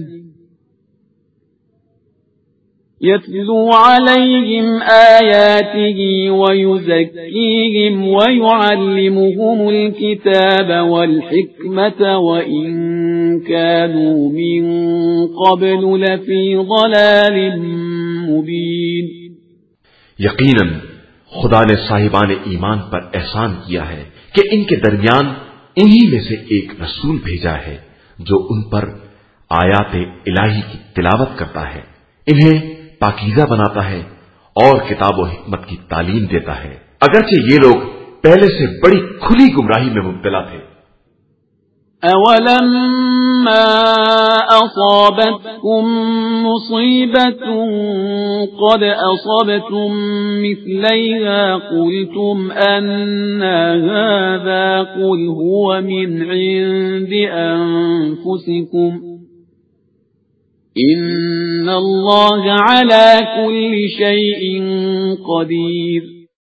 يتلو عليهم آياته ويزكيهم ويعلمهم الكتاب والحكمة وإن كانوا من قبل لفي ضلال مبين۔ یقیناً خدا نے صاحبان ایمان پر احسان کیا ہے کہ ان کے درمیان انہی میں سے ایک رسول بھیجا ہے جو ان پر آیات الہی کی تلاوت کرتا ہے، انہیں پاکیزہ بناتا ہے اور کتاب و حکمت کی تعلیم دیتا ہے، اگرچہ یہ لوگ پہلے سے بڑی کھلی گمراہی میں مبتلا تھے۔ أَوَلَمَّا أَصَابَتْكُم مُّصِيبَةٌ قَدْ أَصَبْتُم مِّثْلَيْهَا قُلْتُمْ أَنَّىٰ هَٰذَا قُلْ هُوَ مِنْ عِندِ أَنفُسِكُمْ إِنَّ اللَّهَ عَلَىٰ كُلِّ شَيْءٍ قَدِيرٌ۔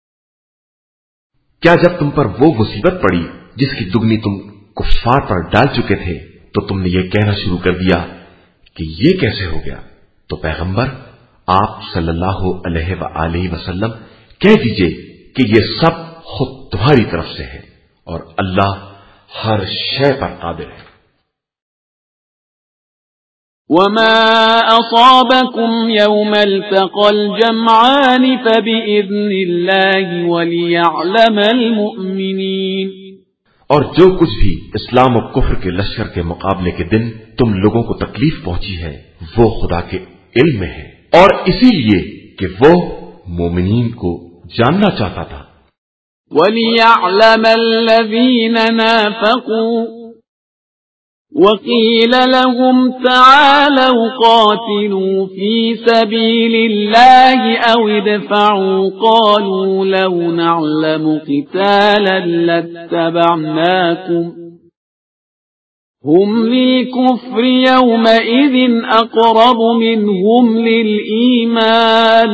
کیا جب تم پر وہ مصیبت پڑی جس کی دگنی تم کفار پر ڈال چکے تھے تو تم نے یہ کہنا شروع کر دیا کہ یہ کیسے ہو گیا؟ تو پیغمبر آپ صلی اللہ علیہ وآلہ وسلم کہہ دیجئے کہ یہ سب خود تمہاری طرف سے ہے اور اللہ ہر شے پر قادر ہے۔ وما أصابكم يوم التقى الجمعان فبإذن الله وليعلم المؤمنين۔ اور جو کچھ بھی اسلام و کفر کے لشکر کے مقابلے کے دن تم لوگوں کو تکلیف پہنچی ہے وہ خدا کے علم میں ہے، اور اسی لیے کہ وہ مومنین کو جاننا چاہتا تھا۔ وَلِيَعْلَمَ الَّذِينَ نَافَقُوا وَقِيلَ لَهُمْ تَعَالَوْا قَاتِلُوا فِي سَبِيلِ اللَّهِ أَوِ ادْفَعُوا قَالُوا لَوْ نَعْلَمُ قِتَالًا لَاتَّبَعْنَاكُمْ هم للكفر يومئذ أقرب منهم للإيمان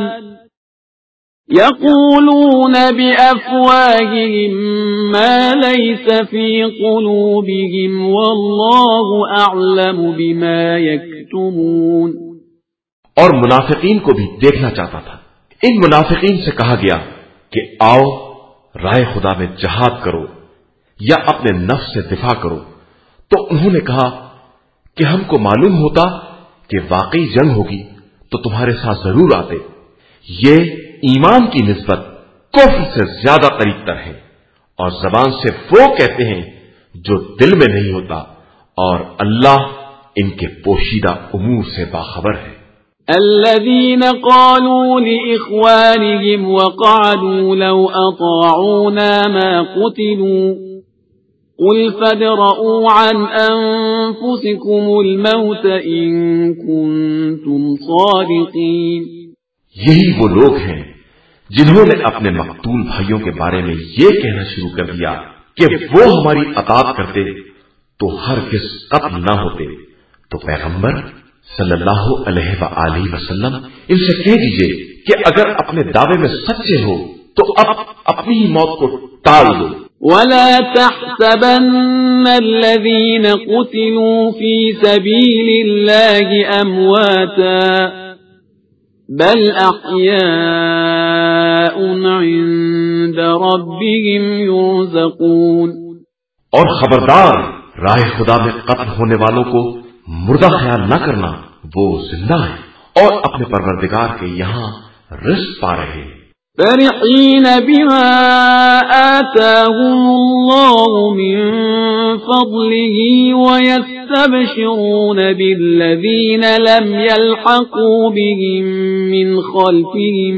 يقولون بأفواههم ما ليس في قلوبهم والله أعلم بما يكتمون. اور منافقین کو بھی دیکھنا چاہتا تھا. ان منافقین سے کہا گیا کہ آؤ رائے خدا میں جہاد کرو یا اپنے نفس سے دفاع کرو، تو انہوں نے کہا کہ ہم کو معلوم ہوتا کہ واقعی جنگ ہوگی تو تمہارے ساتھ ضرور آتے. یہ ایمان کی نسبت کفر سے زیادہ قریب تر ہے، اور زبان سے وہ کہتے ہیں جو دل میں نہیں ہوتا، اور اللہ ان کے پوشیدہ امور سے باخبر ہے. الذين قالوا لإخوانهم وقعدوا لو أطاعونا ما قتلوا قل فادرءوا عن أنفسكم الموت إن كنتم صادقين. یہی وہ لوگ ہیں جنہوں نے اپنے مقتول بھائیوں کے بارے میں یہ کہنا شروع کر دیا کہ وہ ہماری اطاعت کرتے تو ہرگز قتل نہ ہوتے. تو پیغمبر صلی اللہ علیہ وآلہ وسلم ان سے کہہ دیجئے کہ اگر اپنے دعوے میں سچے ہو تو اب اپنی ہی موت کو ٹال دو. ولا تحسبن الذين قتلوا في سبيل الله أمواتا بل أحياء عند ربهم يرزقون. اور خبردار راہ خدا میں قتل ہونے والوں کو مردہ خیال نہ کرنا، وہ زندہ ہے اور اپنے پروردگار کے یہاں رزق پا رہے ہیں. فرحين بما آتاهم الله من فضله ويستبشرون بالذين لم يلحقوا بهم من خلفهم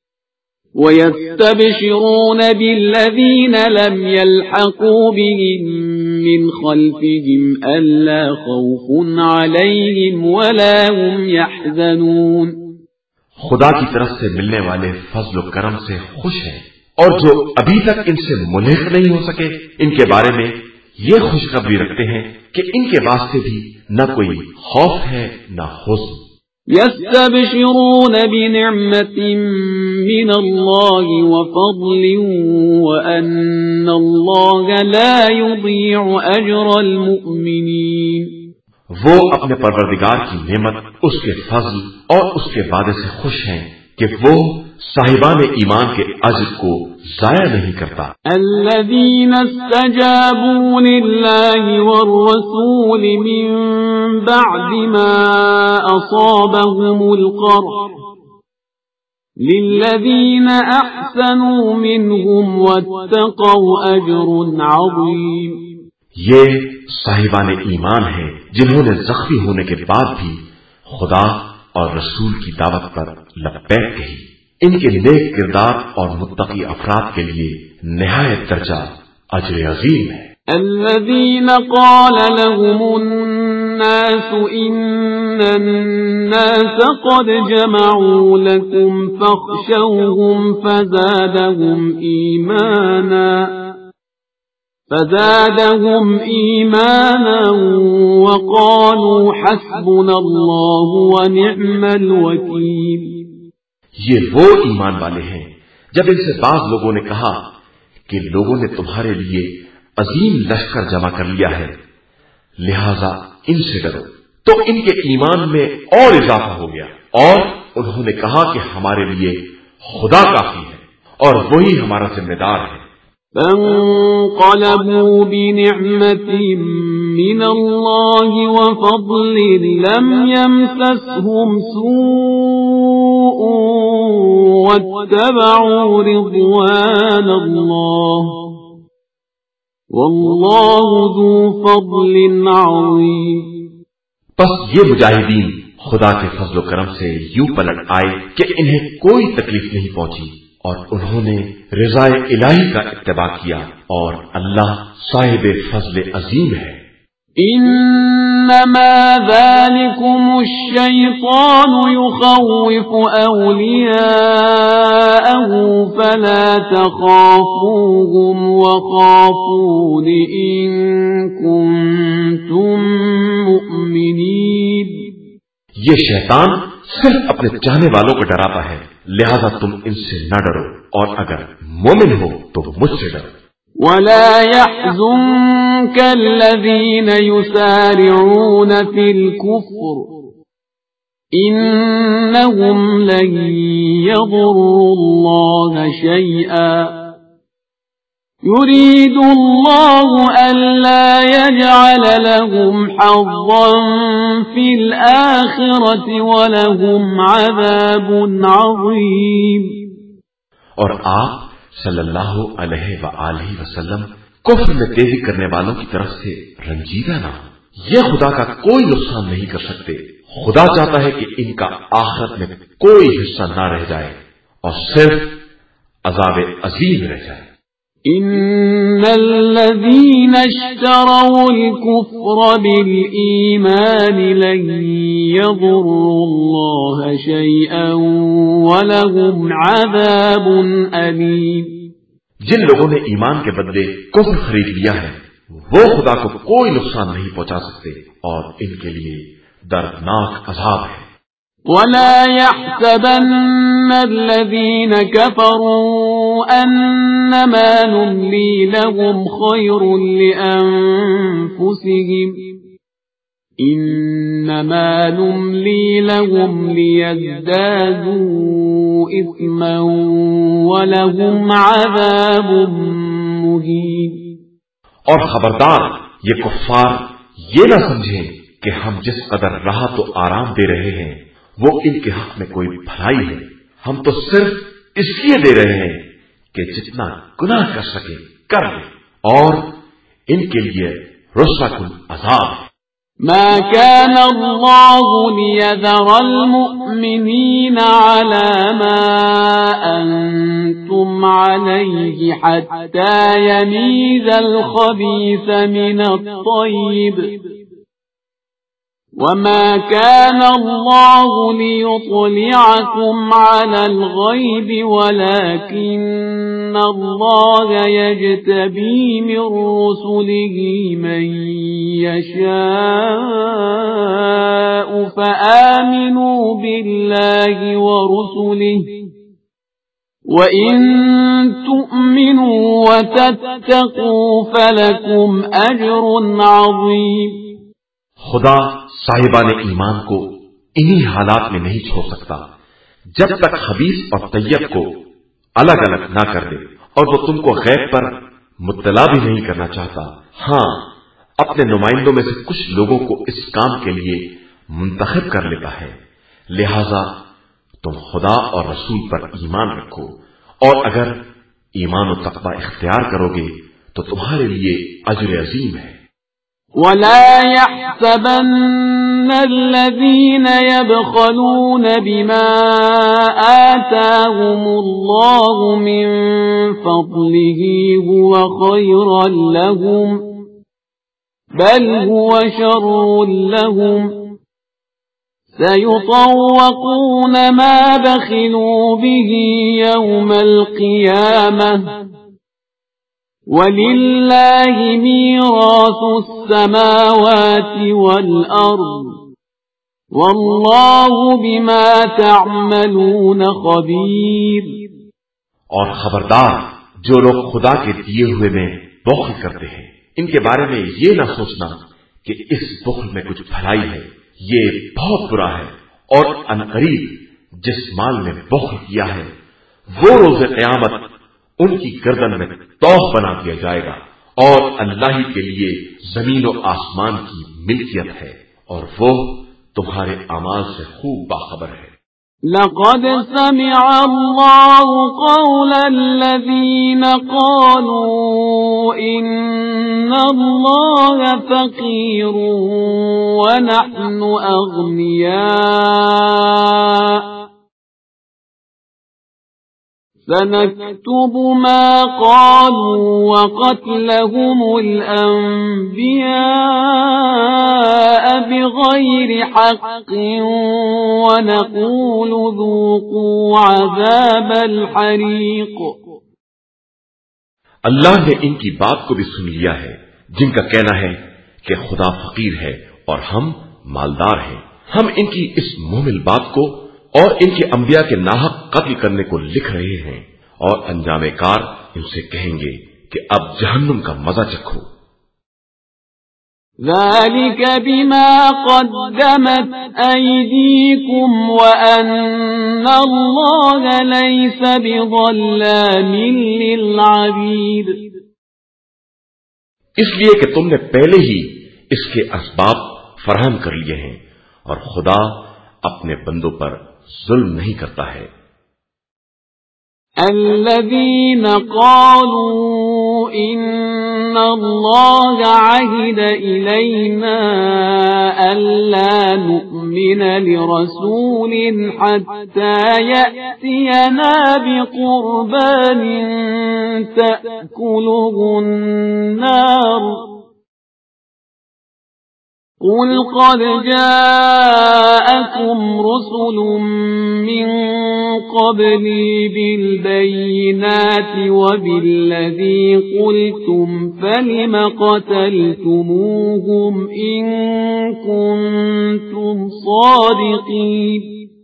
ويستبشرون بالذين لم يلحقوا بهم من خلفهم ألا خوف عليهم ولا هم يحزنون. خدا کی طرف سے ملنے والے فضل و کرم سے خوش ہیں، اور جو ابھی تک ان سے ملحق نہیں ہو سکے ان کے بارے میں یہ خوشخبری رکھتے ہیں کہ ان کے واسطے بھی نہ کوئی خوف ہے نہ حزن. يستبشرون بنعمة من الله وفضل وأن الله لا يضيع أجر المؤمنين. وہ اپنے پروردگار کی نعمت، اس کے فضل اور اس کے وعدے سے خوش ہیں کہ وہ صاحبان ایمان کے اجر کو ضائع نہیں کرتا. الذين استجابوا لله والرسول من بعد ما أصابهم القرح للذين أحسنوا منهم واتقوا أجر عظيم. یہ صاحبان ایمان ہیں جنہوں نے زخمی ہونے کے بعد بھی خدا اور رسول کی دعوت پر لبیک کہی. ان کے نیک کردار اور متقی افراد کے لیے نہایت درجہ اجر عظیم ہے. الذين قال لهم الناس إن الناس قد جمعوا لكم فاخشوهم فزادهم إيمانا فزادهم إيمانا وقالوا حسبنا الله ونعم الوكيل. یہ وہ ایمان والے ہیں جب ان سے بعض لوگوں نے کہا کہ لوگوں نے تمہارے لیے عظیم لشکر جمع کر لیا ہے، لہذا ان سے ڈرو، تو ان کے ایمان میں اور اضافہ ہو گیا، اور انہوں نے کہا کہ ہمارے لیے خدا کافی ہے اور وہی ہمارا ذمہ دار ہے. فانقلبوا بنعمة من الله وفضل لم يمسسهم سوء واتبعوا رضوان الله والله ذو فضل عظيم. پس یہ مجاہدین خدا کے فضل و کرم سے یوں پلٹ آئے کہ انہیں کوئی تکلیف نہیں پہنچی، اور انہوں نے رضا الہی کا اتباع کیا، اور اللہ صاحب فضل عظیم ہے. إنما ذلكم الشيطان يخوف أولياءه فلا تخافوهم وخافون إن كنتم مؤمنين. یہ شیطان صرف اپنے چاہنے والوں کو ڈراتا ہے، لہذا تم ان سے نہ ڈرو، اور اگر مومن ہو تو مجھ سے ڈرو. ولا يحزنك الذين يسارعون في الكفر إنهم لن يضروا الله شيئا يريد الله ألا يجعل لهم حظا في الآخرة ولهم عذاب عظيم. اور آپ صلی اللہ علیہ وآلہ وسلم کفر میں تیزی کرنے والوں کی طرف سے رنجیدہ نہ ہو. یہ خدا کا کوئی نقصان نہیں کر سکتے. خدا چاہتا ہے کہ ان کا آخرت میں کوئی حصہ نہ رہ جائے اور صرف عذاب عظیم رہ جائے. ان الذين اشتروا الكفر بالإيمان لن يضروا الله شيئا ولهم عذاب أليم. جن لوگوں نے ایمان کے بدلے کفر خرید لیا ہے وہ خدا کو کوئی نقصان نہیں پہنچا سکتے اور ان کے لیے دردناک عذاب ہے. ولا يحسبن الذين كفروا أنما نملي لهم خير لأنفسهم إنما نملي لهم ليزدادوا إثما ولهم عذاب مهين. اور خبردار یہ کفار یہ نہ سمجھیں کہ ہم جس قدر راحت و آرام دے رہے ہیں وہ ان کے حق میں کوئی بھلائی ہے. ہم تو صرف اس لیے دے رہے ہیں کہ جتنا گناہ کر سکے کر لیں اور ان کے لیے رسوا کن عذاب ہے. ما كان الله ليذر المؤمنين على ما أنتم عليه حتى يميز الخبيث من الطيب وما كان الله ليطلعكم على الغيب ولكن الله يجتبي من رسله من يشاء فآمنوا بالله ورسله وإن تؤمنوا وتتقوا فلكم أجر عظيم. خدا صاحبان ایمان کو انہی حالات میں نہیں چھوڑ سکتا جب تک خبیث اور طیب کو الگ الگ نہ کر دے اور وہ تم کو غیب پر مطلع بھی نہیں کرنا چاہتا. ہاں اپنے نمائندوں میں سے کچھ لوگوں کو اس کام کے لیے منتخب کر لیتا ہے، لہذا تم خدا اور رسول پر ایمان رکھو اور اگر ایمان و تقوی اختیار کرو گے تو تمہارے لیے اجر عظیم ہے. ولا يحسبن الذين يبخلون بما آتاهم الله من فضله هو خيرا لهم بل هو شر لهم سيطوقون ما بخلوا به يوم القيامة وَلِلَّهِ مِيرَاثُ السَّمَاوَاتِ وَالْأَرْضِ وَاللَّهُ بِمَا تَعْمَلُونَ خَبِيرٌ. اور خبردار جو لوگ خدا کے دیے ہوئے میں بخل کرتے ہیں ان کے بارے میں یہ نہ سوچنا کہ اس بخل میں کچھ بھلائی ہے، یہ بہت برا ہے. اور عنقریب جس مال میں بخل کیا ہے وہ روز قیامت ان کی گردن میں توق بنا دیا جائے گا اور اللہ ہی کے لیے زمین و آسمان کی ملکیت ہے اور وہ تمہارے اعمال سے خوب باخبر ہے. لقد سمع الله قول الذين قالوا إن الله فقير ونحن أغنياء سنكتب ما قالوا وقتلهم الأنبياء بغير حق ونقول ذوقوا عذاب الحريق. اللہ نے ان کی بات کو بھی سن لیا ہے جن کا کہنا ہے کہ خدا فقیر ہے اور ہم مالدار ہیں. ہم ان کی اس مومل بات کو اور ان کے انبیاء کے ناحق قتل کرنے کو لکھ رہے ہیں اور انجام کار ان سے کہیں گے کہ اب جہنم کا مزہ چکھو. ذلك بما قدمت أيديكم وأن الله ليس بظلام للعبيد. اس لیے کہ تم نے پہلے ہی اس کے اسباب فراہم کر لیے ہیں اور خدا اپنے بندوں پر ظلم نہیں کرتا ہے. الذين قالوا إن الله عهد إلينا ألا نؤمن لرسول حتى يأتينا بقربان تأكله النار. قل قد جاءكم رسل من قبلي بالبينات وبالذي قلتم فلم قتلتموهم إن كنتم صادقين.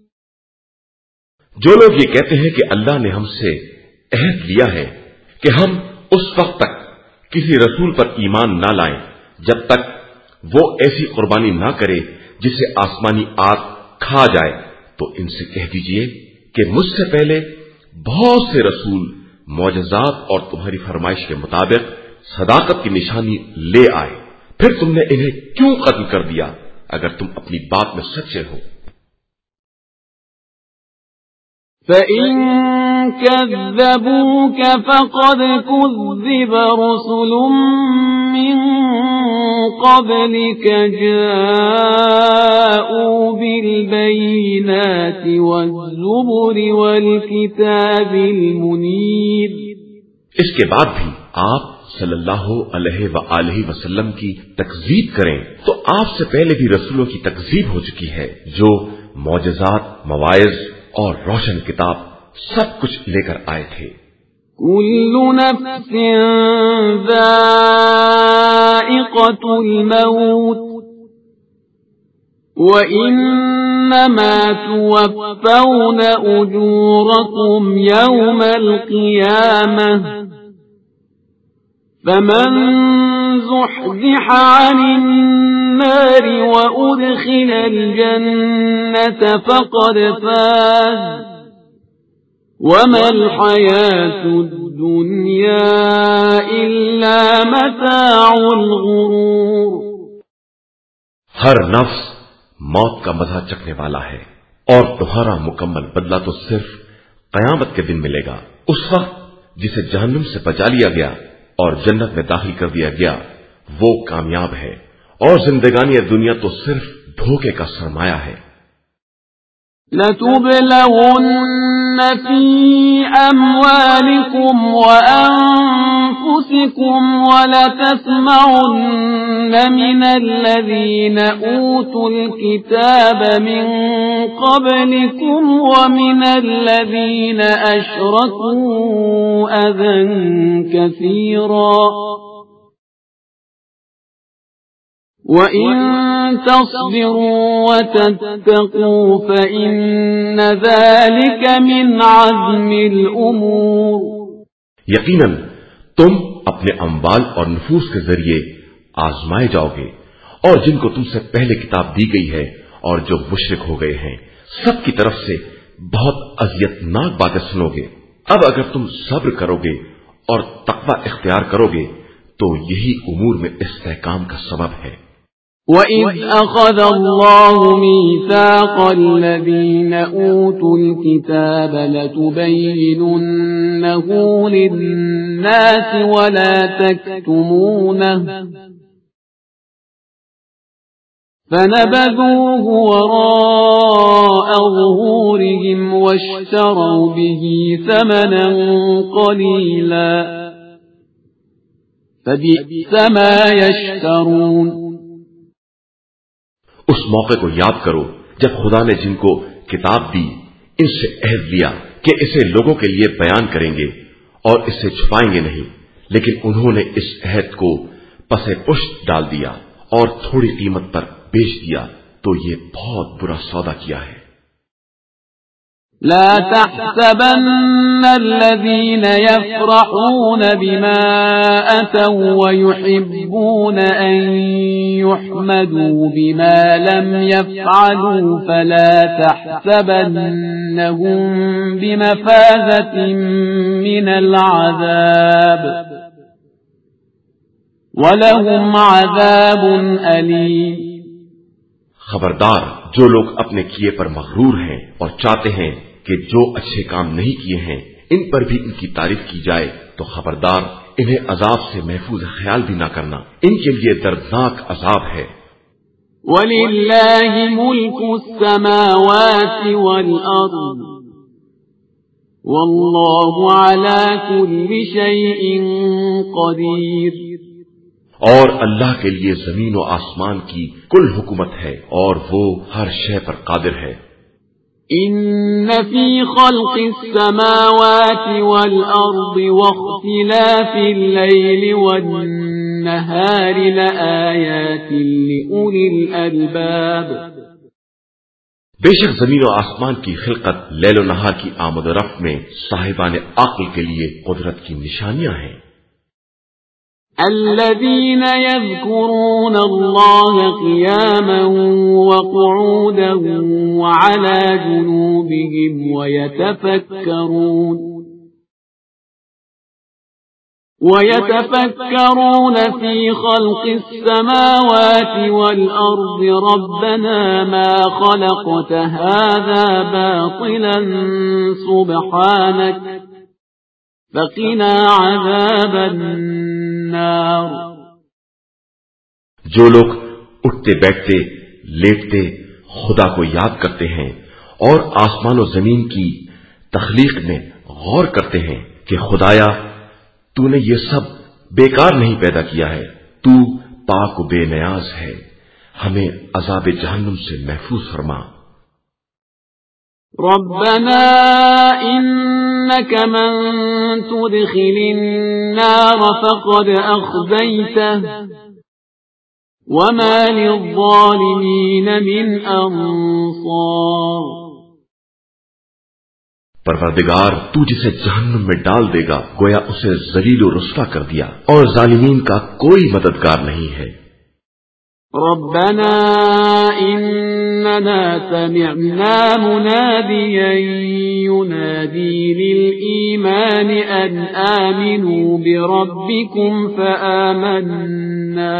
جو لوگ یہ کہتے ہیں کہ اللہ نے ہم سے عہد لیا ہے کہ ہم اس وقت تک کسی رسول پر ایمان نہ لائیں جب تک وہ ایسی قربانی نہ کرے جسے آسمانی آگ کھا جائے، تو ان سے کہہ دیجئے کہ مجھ سے پہلے بہت سے رسول معجزات اور تمہاری فرمائش کے مطابق صداقت کی نشانی لے آئے، پھر تم نے انہیں کیوں قتل کر دیا اگر تم اپنی بات میں سچے ہو؟ فَإِن كَذَّبُوكَ فَقَدْ كُذِّبَ رُسُلٌ مِّن قَبْلِكَ جَاءُوا بِالْبَيِّنَاتِ وَالزُّبُرِ وَالْكِتَابِ الْمُنِيرِ. اس کے بعد بھی آپ صلی اللہ علیہ وآلہ وسلم کی تکذیب کریں تو آپ سے پہلے بھی رسولوں کی تکذیب ہو چکی ہے جو معجزات، مواعظ اور روشن کتاب سب کچھ لے کر آئے تھے. كل نفس ذائقة الموت وإنما توفون أجوركم يوم القيامة فمن زحزح عن النار وأدخل الجنة فقد فاز وما الحياة الدنيا إلا متاع الغرور. ہر نفس موت کا مزہ چکھنے والا ہے اور تمہارا مکمل بدلہ تو صرف قیامت کے دن ملے گا. اس وقت جسے جہنم سے بچا لیا گیا اور جنت میں داخل کر دیا گیا وہ کامیاب ہے اور زندگانی دنیا تو صرف دھوکے کا سرمایہ ہے. لَتُبْلَوُنَّ فِي أَمْوَالِكُمْ وَأَنفُسِكُمْ وَلَتَسْمَعُنَّ مِنَ الَّذِينَ أُوتُوا الْكِتَابَ مِنْ قَبْلِكُمْ وَمِنَ الَّذِينَ أَشْرَكُوا أَذًى كَثِيرًا وَإِن تَصْبِرُوا وَتَتَّقُوا فَإِنَّ ذَلِكَ مِنْ عَزْمِ الْأُمُورِ. یقیناً تم اپنے اموال اور نفوس کے ذریعے آزمائے جاؤ گے اور جن کو تم سے پہلے کتاب دی گئی ہے اور جو مشرک ہو گئے ہیں سب کی طرف سے بہت اذیتناک باتیں سنو گے. اب اگر تم صبر کرو گے اور تقوی اختیار کرو گے تو یہی امور میں استحکام کا سبب ہے. وَإِذْ أَخَذَ اللَّهُ مِيثَاقَ الَّذِينَ أُوتُوا الْكِتَابَ لَتُبَيِّنُنَّهُ لِلنَّاسِ وَلَا تَكْتُمُونَهُ فنبذوه وراء ظهورهم واشتروا به ثمنا قليلا فبئس ما يشترون۔ اس موقع کو یاد کرو جب خدا نے جن کو کتاب دی ان سے عہد لیا کہ اسے لوگوں کے لیے بیان کریں گے اور اسے چھپائیں گے نہیں، لیکن انہوں نے اس عہد کو پس پشت ڈال دیا اور تھوڑی قیمت پر بیچ دیا، تو یہ بہت برا سودا کیا ہے۔ لا تحسبن الذين يفرحون بما أتوا ويحبون أن يحمدوا بما لم يفعلوا فلا تحسبنهم بمفازة من العذاب وَلَهُمْ عَذَابٌ أَلِيمٌ۔ خبردار جو لوگ اپنے کیے پر مغرور ہیں اور چاہتے ہیں کہ جو اچھے کام نہیں کیے ہیں ان پر بھی ان کی تعریف کی جائے، تو خبردار انہیں عذاب سے محفوظ خیال بھی نہ کرنا، ان کے لیے دردناک عذاب ہے۔ وَلِلَّهِ مُلْكُ السَّمَاوَاتِ وَالْأَرْضِ وَاللَّهُ عَلَى كُلِّ شَيْءٍ قَدِيرٌ۔ اور اللہ کے لیے زمین و آسمان کی کل حکومت ہے اور وہ ہر شے پر قادر ہے۔ ان فی خلق السماوات والارض واختلاف اللیل والنہار لآیات لأولی الالباب۔ بے شک زمین و آسمان کی خلقت، لیل و نہار کی آمد و رفت میں صاحبان عقل کے لیے قدرت کی نشانیاں ہیں۔ الذين يذكرون الله قياما وقعودا وعلى جنوبهم ويتفكرون ويتفكرون في خلق السماوات والأرض ربنا ما خلقت هذا باطلا سبحانك فقنا عذاب النار۔ جو لوگ اٹھتے بیٹھتے لیٹتے خدا کو یاد کرتے ہیں اور آسمان و زمین کی تخلیق میں غور کرتے ہیں کہ خدایا تو نے یہ سب بیکار نہیں پیدا کیا ہے، تو پاک و بے نیاز ہے، ہمیں عذاب جہنم سے محفوظ فرما۔ ربنا إنك من تدخل النار فقد أخزيته وما للظالمين من أنصار۔ پروردگار تو جسے جہنم میں ڈال دے گا گویا اسے ذلیل و رسوا کر دیا، اور ظالمین کا کوئی مددگار نہیں ہے۔ ربنا إننا سمعنا مناديا ينادي للإيمان أن آمنوا بربكم فآمنا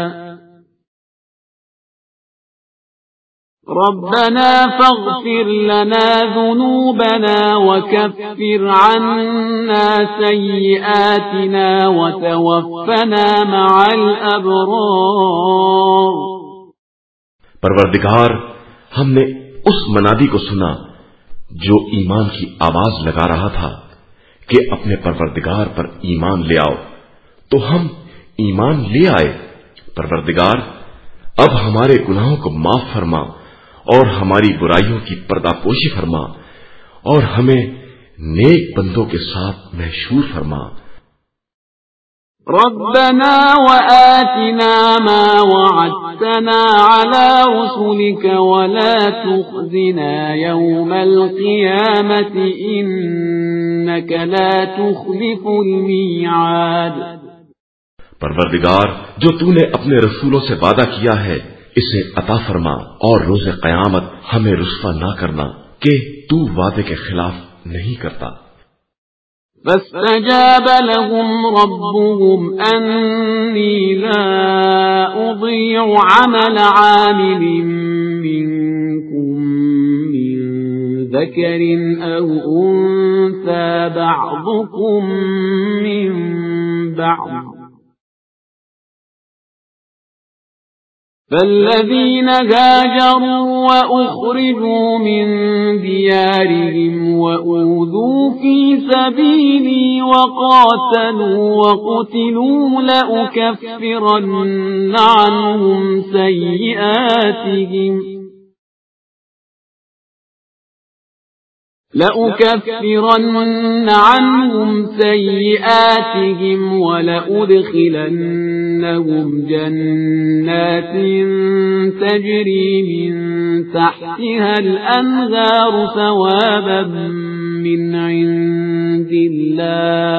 ربنا فاغفر لنا ذنوبنا وكفر عنا سيئاتنا وتوفنا مع الأبرار۔ پروردگار ہم نے اس منادی کو سنا جو ایمان کی آواز لگا رہا تھا کہ اپنے پروردگار پر ایمان لے آؤ، تو ہم ایمان لے آئے۔ پروردگار اب ہمارے گناہوں کو معاف فرما اور ہماری برائیوں کی پردہ پوشی فرما اور ہمیں نیک بندوں کے ساتھ محشور فرما۔ ربنا وآتنا ما وعدتنا على رسلك ولا تخزنا يوم القيامة إنك لا تخلف الميعاد۔ پروردگار جو تو نے اپنے رسولوں سے وعدہ کیا ہے اسے عطا فرما اور روز قیامت ہمیں رسوا نہ کرنا کہ تو وعدے کے خلاف نہیں کرتا۔ فاستجاب لهم ربهم أني لا أضيع عمل عامل منكم من ذكر أو أنثى بعضكم من بعض فالذين هاجروا وأخرجوا من ديارهم وأوذوا في سبيلي وقاتلوا وقتلوا لأكفرن عنهم سيئاتهم لأكفرن عنهم سيئاتهم ولأدخلنهم جنات تجري من تحتها الأنهار ثوابا من عند الله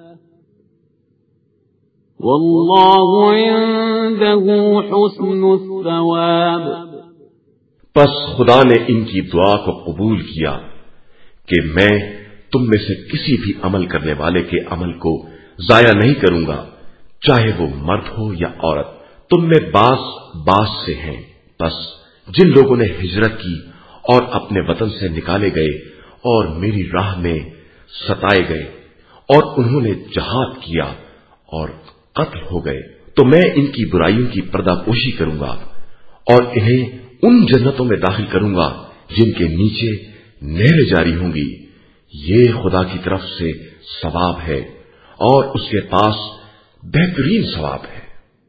والله عنده حسن الثواب. پس خدا نے ان کی دعا کو قبول کیا کہ میں تم میں سے کسی بھی عمل کرنے والے کے عمل کو ضائع نہیں کروں گا، چاہے وہ مرد ہو یا عورت، تم میں باس باس سے ہیں. بس جن لوگوں نے ہجرت کی اور اپنے وطن سے نکالے گئے اور میری راہ میں ستائے گئے اور انہوں نے جہاد کیا اور قتل ہو گئے، تو میں ان کی برائیوں کی پردہ پوشی کروں گا اور انہیں ان جنتوں میں داخل کروں گا جن کے نیچے نہریں جاری ہوں گی. یہ خدا کی طرف سے ثواب ہے اور اس کے پاس بہترین ثواب ہے.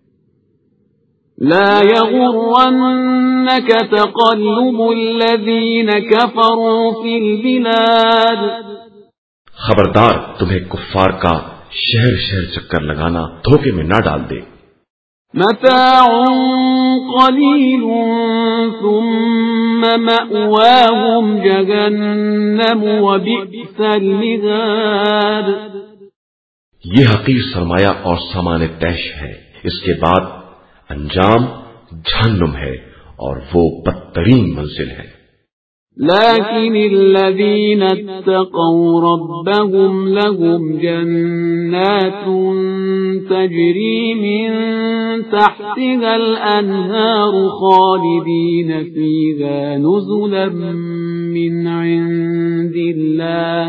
لا يغرنك تقلب الذين كفروا في البلاد. خبردار تمہیں کفار کا شہر شہر چکر لگانا دھوکے میں نہ ڈال دے. متاع قلیل ثم مأواهم جہنم وبئس المہاد. یہ حقیر سرمایہ اور سامان تیش ہے، اس کے بعد انجام جہنم ہے اور وہ بدترین منزل ہے. لكن الذين اتقوا ربهم لهم جنات تجري من تحتها الأنهار خالدين فيها نزلا من عند الله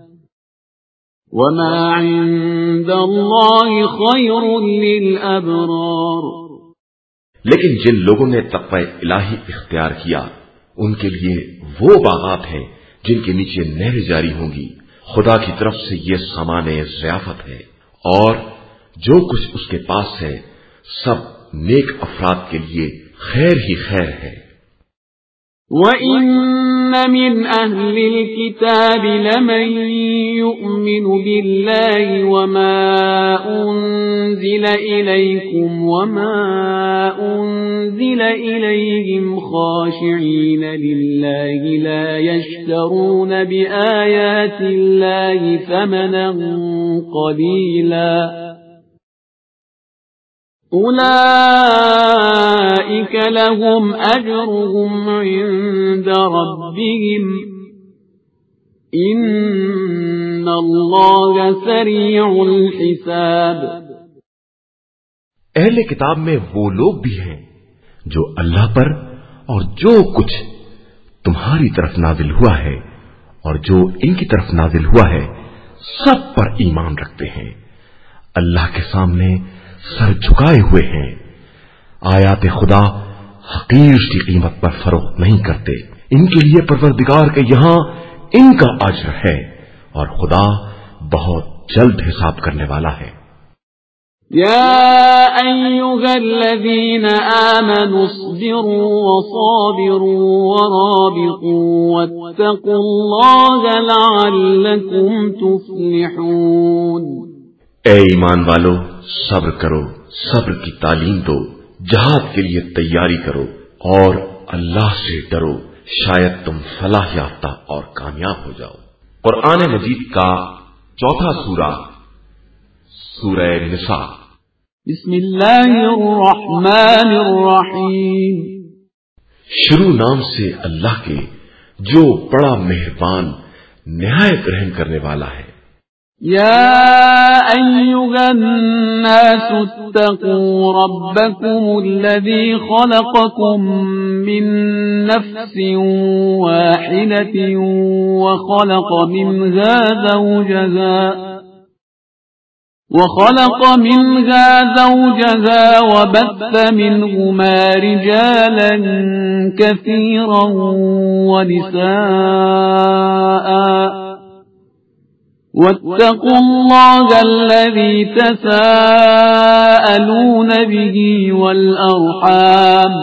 وما عند الله خير للأبرار. لیکن جن لوگوں نے تقوی الہی اختیار کیا ان کے لیے وہ باغات ہیں جن کے نیچے نہریں جاری ہوں گی. خدا کی طرف سے یہ سامان ضیافت ہے اور جو کچھ اس کے پاس ہے سب نیک افراد کے لیے خیر ہی خیر ہے. وَإِنَّ مِنْ أَهْلِ الْكِتَابِ لَمَنْ يُؤْمِنُ بِاللَّهِ وَمَا أُنْزِلَ إِلَيْكُمْ وَمَا أُنْزِلَ إِلَيْهِمْ خَاشِعِينَ لِلَّهِ لَا يَشْتَرُونَ بِآيَاتِ اللَّهِ ثَمَنًا قَلِيلًا أولئك لهم أجرهم عند ربهم إن الله سريع الحساب. اہل کتاب میں وہ لوگ بھی ہیں جو اللہ پر اور جو کچھ تمہاری طرف نازل ہوا ہے اور جو ان کی طرف نازل ہوا ہے سب پر ایمان رکھتے ہیں. اللہ کے سامنے سر جھکائے ہوئے ہیں. آیات خدا حقیر کی قیمت پر فروخت نہیں کرتے. ان کے لیے پروردگار کے یہاں ان کا اجر ہے اور خدا بہت جلد حساب کرنے والا ہے. يا أيها الذين آمنوا اصبروا وصابروا ورابطوا واتقوا الله لعلكم تفلحون. اے ایمان والو صبر کرو، صبر کی تعلیم دو، جہاد کے لیے تیاری کرو اور اللہ سے ڈرو، شاید تم فلاح یافتہ اور کامیاب ہو جاؤ. قرآن مجید کا چوتھا سورہ سورہ نساء. بسم اللہ الرحمن الرحیم. شروع نام سے اللہ کے جو بڑا مہربان نہایت رحم کرنے والا ہے. يا أيها الناس اتقوا ربكم الذي خلقكم من نفس واحدة وخلق منها زوجها وخلق منها زوجها وبث منهما رجالا كثيرا ونساء واتقوا الله الذي تساءلون به والأرحام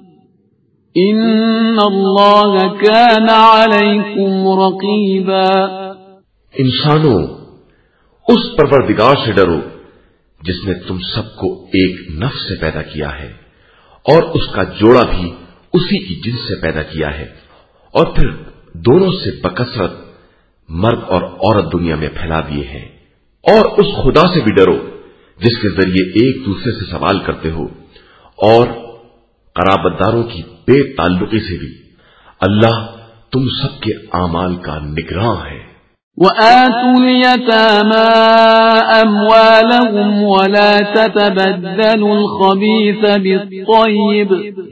إن الله كان عليكم رقيبا. انسانوں، اس پروردگار سے ڈرو جس نے تم سب کو ایک نفس سے پیدا کیا ہے اور اس کا جوڑا بھی اسی کی جنس سے پیدا کیا ہے، اور پھر دونوں سے بکثرت مرد اور عورت دنیا میں پھیلا دیے ہیں. اور اس خدا سے بھی ڈرو جس کے ذریعے ایک دوسرے سے سوال کرتے ہو، اور قرابت داروں کی بے تعلقی سے بھی. اللہ تم سب کے اعمال کا نگراں ہے. وآتوا اليتامى أموالهم ولا تتبدلوا الخبيث بالطيب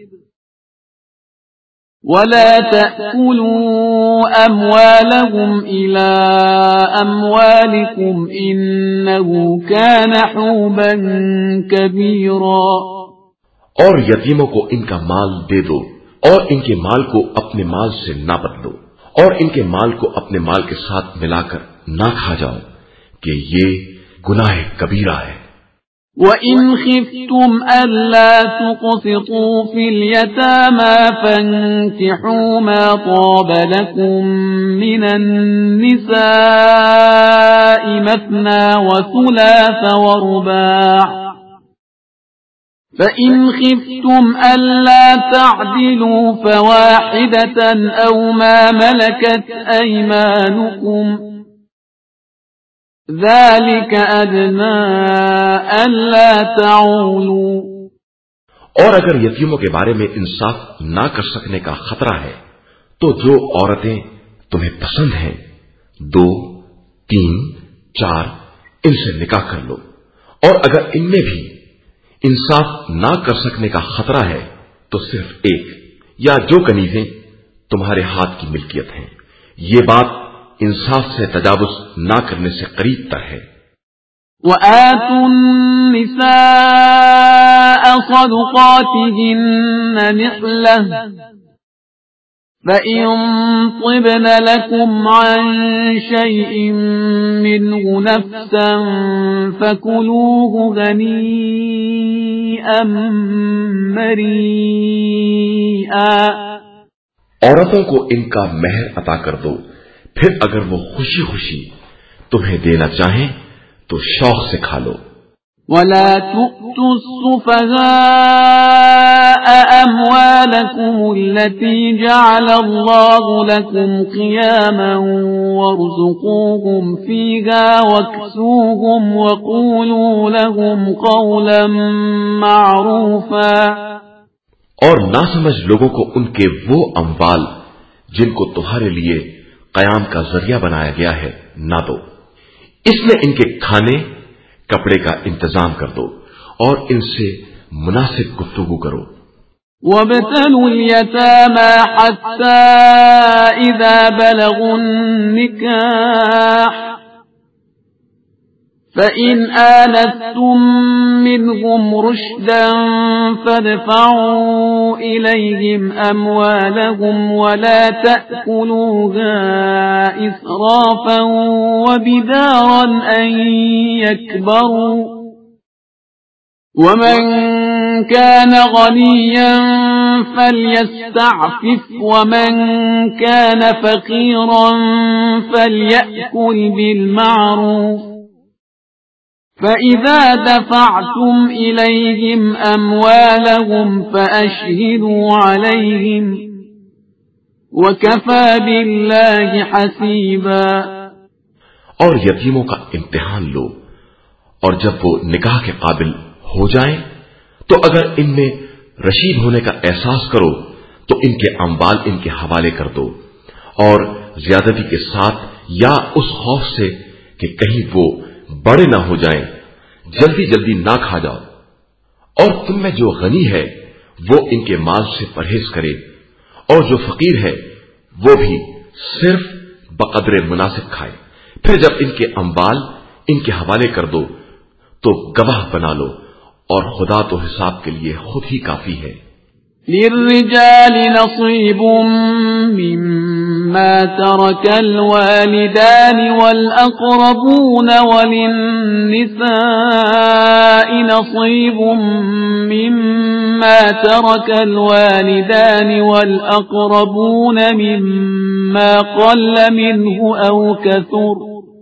ولا تأكلوا أموالهم إلى أموالكم إنه كان حوبا كبيرا. اور یتیموں کو ان کا مال دے دو اور ان کے مال کو اپنے مال سے نہ بدلو، اور ان کے مال کو اپنے مال کے ساتھ ملا کر نہ کھا جاؤ کہ یہ گناہ کبیرہ ہے. وَإِنْ خِفْتُمْ أَلَّا تُقْسِطُوا فِي الْيَتَامَى فَانكِحُوا مَا طَابَ لَكُم مِّنَ النِّسَاءِ مَثْنَىٰ وَثُلَاثَ وَرُبَاعَ فَإِنْ خِفْتُمْ أَلَّا تَعْدِلُوا فَوَاحِدَةً أَوْ مَا مَلَكَتْ أَيْمَانُكُمْ ذَلِكَ أَدْنَىٰ أَلَّا تَعُولُوا. اور اگر یتیموں کے بارے میں انصاف نہ کر سکنے کا خطرہ ہے تو جو عورتیں تمہیں پسند ہیں، دو، تین، چار، ان سے نکاح کر لو. اور اگر ان میں بھی انصاف نہ کر سکنے کا خطرہ ہے تو صرف ایک یا جو کنیزیں تمہارے ہاتھ کی ملکیت ہیں. یہ بات انصاف سے تجاوز نہ کرنے سے قریب تر ہے. وَآتُوا النِّسَاءَ صَدُقَاتِهِنَّ نِحْلَةً فَإِن طِبْنَ لَكُمْ عَن شَيْءٍ مِّنْهُ نَفْسًا فَكُلُوهُ هَنِيئًا مَّرِيئًا. عورتوں کو ان کا مہر عطا کر دو، پھر اگر وہ خوشی خوشی تمہیں دینا چاہیں تو شوق سے کھا لو. وَلَا تُؤْتُوا السُّفَهَاءَ أَمْوَالَكُمُ الَّتِي جَعَلَ اللَّهُ لَكُمْ قِيَامًا وَارْزُقُوهُمْ فِيهَا وَاكْسُوهُمْ وَقُولُوا لَهُمْ قَوْلًا مَّعْرُوفًا. اور نہ سمجھ لوگوں کو ان کے وہ اموال جن کو تمہارے لیے قیام کا ذریعہ بنایا گیا ہے نہ دو. اس میں ان کے کھانے کپڑے کا انتظام کر دو اور ان سے مناسب گفتگو کرو. وَابْتَلُوا الْيَتَامَى حَتَّى إِذَا بَلَغُوا النِّكَاحَ فَإِنْ آنَسْتُمْ مِنْهُمْ رُشْدًا فَادْفَعُوا إِلَيْهِمْ أَمْوَالَهُمْ وَلَا تَأْكُلُوهَا إِسْرَافًا وَبِدَارًا أَنْ يَكْبَرُوا وَمَنْ كَانَ غَنِيًّا فَلْيَسْتَعْفِفْ وَمَنْ كَانَ فَقِيرًا فَلْيَأْكُلْ بِالْمَعْرُوفِ فَإِذَا دَفَعْتُمْ إِلَيْهِمْ أَمْوَالَهُمْ فَأَشْهِدُوا عَلَيْهِمْ وَكَفَى بِاللَّهِ حَسِيبًا. اور یتیموں کا امتحان لو، اور جب وہ نکاح کے قابل ہو جائیں تو اگر ان میں رشید ہونے کا احساس کرو تو ان کے اموال ان کے حوالے کر دو، اور زیادتی کے ساتھ یا اس خوف سے کہ کہیں وہ بڑے نہ ہو جائیں جلدی جلدی نہ کھا جاؤ. اور تم میں جو غنی ہے وہ ان کے مال سے پرہیز کرے، اور جو فقیر ہے وہ بھی صرف بقدر مناسب کھائے. پھر جب ان کے اموال ان کے حوالے کر دو تو گواہ بنا لو اور خدا تو حساب کے لیے خود ہی کافی ہے. للرجال نصيب مما ترك الوالدان والأقربون وللنساء نصيب مما ترك الوالدان والأقربون مما قل منه أو كثر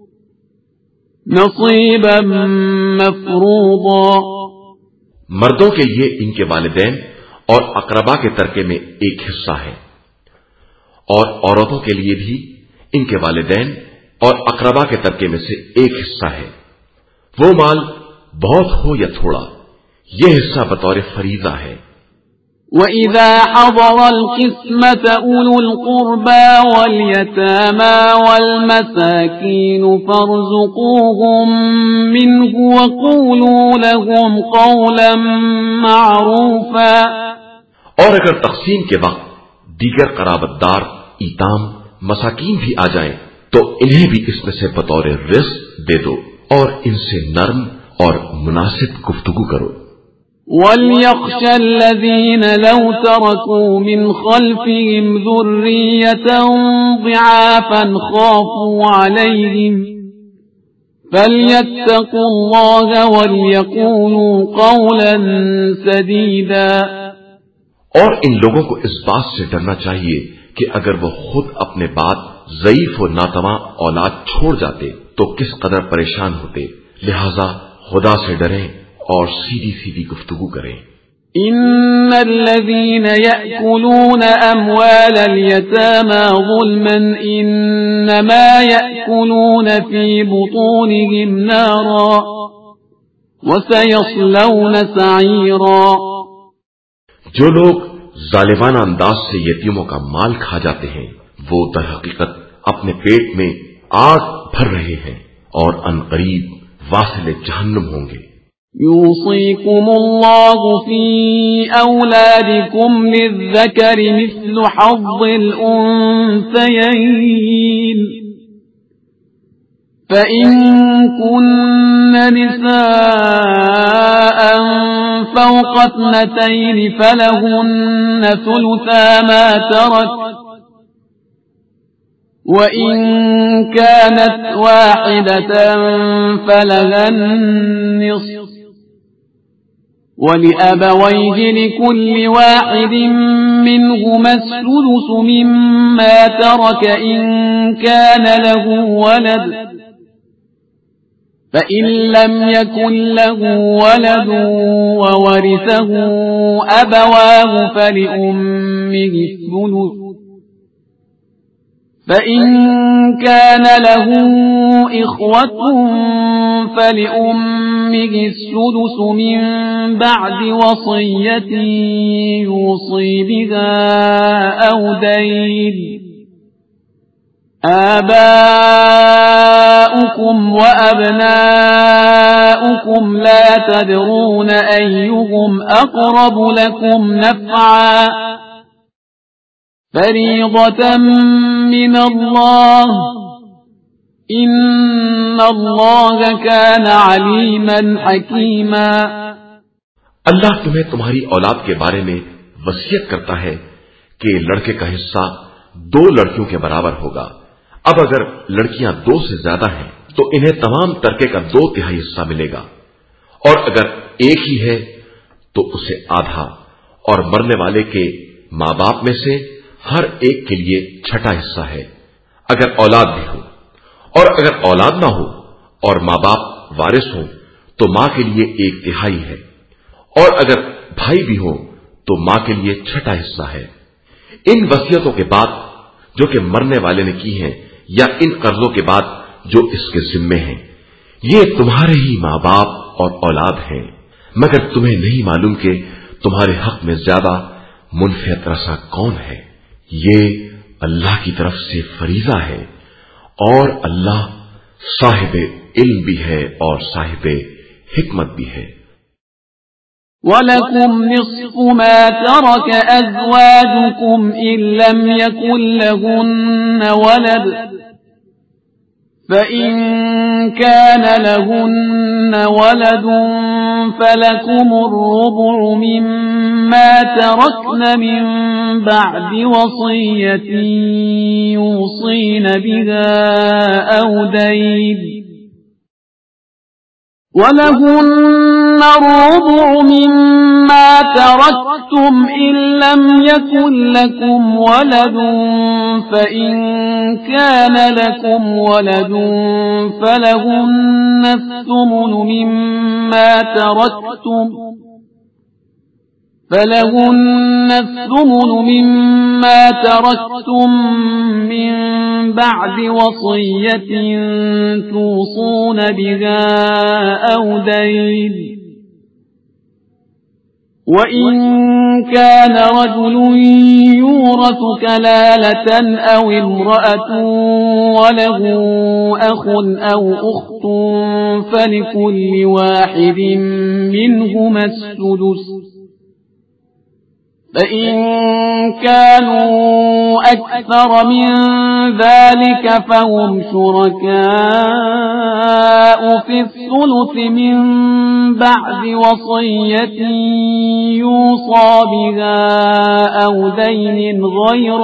نصيبا مفروضا. مردوں کے لیے ان کے والدین اور اقربا کے ترکے میں ایک حصہ ہے، اور عورتوں کے لیے بھی ان کے والدین اور اقربا کے ترکے میں سے ایک حصہ ہے. وہ مال بہت ہو یا تھوڑا، یہ حصہ بطور فریضہ ہے. وَإِذَا حَضَرَ الْقِسْمَةَ أُولُو الْقُرْبَى وَالْيَتَامَى وَالْمَسَاكِينُ فَارْزُقُوهُم مِّنْهُ وَقُولُوا لَهُمْ قَوْلًا مَّعْرُوفًا. اور اگر تقسیم کے وقت دیگر قرابت دار ایتام مساکین بھی آ جائیں تو انہیں بھی اس میں سے بطور رزق دے دو اور ان سے نرم اور مناسب گفتگو کرو. وَلْيَخْشَ الَّذِينَ لَوْ تَرَكُوا مِنْ خَلْفِهِمْ ذُرِّيَّةً ضِعَافًا خَافُوا عَلَيْهِمْ فَلْيَتَّقُوا اللَّهَ وَلْيَقُولُوا قَوْلًا سَدِيدًا. اور ان لوگوں کو اس بات سے ڈرنا چاہیے کہ اگر وہ خود اپنے بعد ضعیف و ناتواں اولاد چھوڑ جاتے تو کس قدر پریشان ہوتے. لہذا خدا سے ڈریں اور سیدھی سیدھی گفتگو کریں. ان الذين يأكلون اموال اليتامى ظلما انما يأكلون في بطونهم نارا وسيصلون سعيرا. جو لوگ ظالمانہ انداز سے یتیموں کا مال کھا جاتے ہیں وہ در حقیقت اپنے پیٹ میں آگ بھر رہے ہیں اور ان قریب واصل جہنم ہوں گے. يوصيكم الله في أولادكم للذكر مثل حظ الأنثيين فإن كن نساء فوق اثنتين فلهن ثلثا ما ترك وَإِن كَانَتْ وَاحِدَةً فَلَهَا النِّصْفُ وَلِأَبَوَيْهِ لِكُلِّ وَاحِدٍ مِّنْهُمَا السُّدُسُ مِمَّا تَرَكَ إِن كَانَ لَهُ وَلَدٌ فَإِن لَّمْ يَكُن لَّهُ وَلَدٌ وَوَرِثَهُ أَبَوَاهُ فَلِأُمِّهِ الثُّلُثُ فَإِن كَانَ لَهُ إِخْوَةٌ فَلِأُمِّهِ السُّدُسُ مِن بَعْدِ وَصِيَّةٍ يُوصِي بِهَا أَوْ دَيْنٍ. آباؤكم وأبناؤكم لا تدرون أيهم أقرب لكم نفعا فريضة من الله إن الله كان عليما حكيما. اللہ تمہیں تمہاری اولاد کے بارے میں وصیت کرتا ہے کہ لڑکے کا حصہ دو لڑکیوں کے برابر ہوگا. اب اگر لڑکیاں دو سے زیادہ ہیں تو انہیں تمام ترکے کا دو تہائی حصہ ملے گا، اور اگر ایک ہی ہے تو اسے آدھا، اور مرنے والے کے ماں باپ میں سے ہر ایک کے لیے چھٹا حصہ ہے اگر اولاد بھی ہو، اور اگر اولاد نہ ہو اور ماں باپ وارث ہوں تو ماں کے لیے ایک تہائی ہے، اور اگر بھائی بھی ہوں تو ماں کے لیے چھٹا حصہ ہے. ان وصیتوں کے بعد جو کہ مرنے والے نے کی ہیں یا ان قرضوں کے بعد جو اس کے ذمے ہیں، یہ تمہارے ہی ماں باپ اور اولاد ہیں، مگر تمہیں نہیں معلوم کہ تمہارے حق میں زیادہ منفعت رسا کون ہے. یہ اللہ کی طرف سے فریضہ ہے، اور اللہ صاحب علم بھی ہے اور صاحب حکمت بھی ہے. وَلَكُمْ نِصْفُ مَا تَرَكَ أَزْوَاجُكُمْ إِن لَّمْ يَكُن لَّهُنَّ وَلَدٌ فإن كان لهن ولد فلكم الربع مما تركن من بعد وصية يوصين بها أو دين ولهن الربع مما تركتم إن لم يكن لكم ولد فإن كان لكم ولد فلهن الثمن مما تركتم فلهن الثمن مما تركتم من بعد وصية توصون بها أو دين وإن كان رجل يورث كلالة أو امرأة وله أخ أو أخت فلكل واحد منهما السدس فإن كانوا أكثر من ذلك فهم شركاء في الثلث من بعد وصية يوصى بها أو دين غير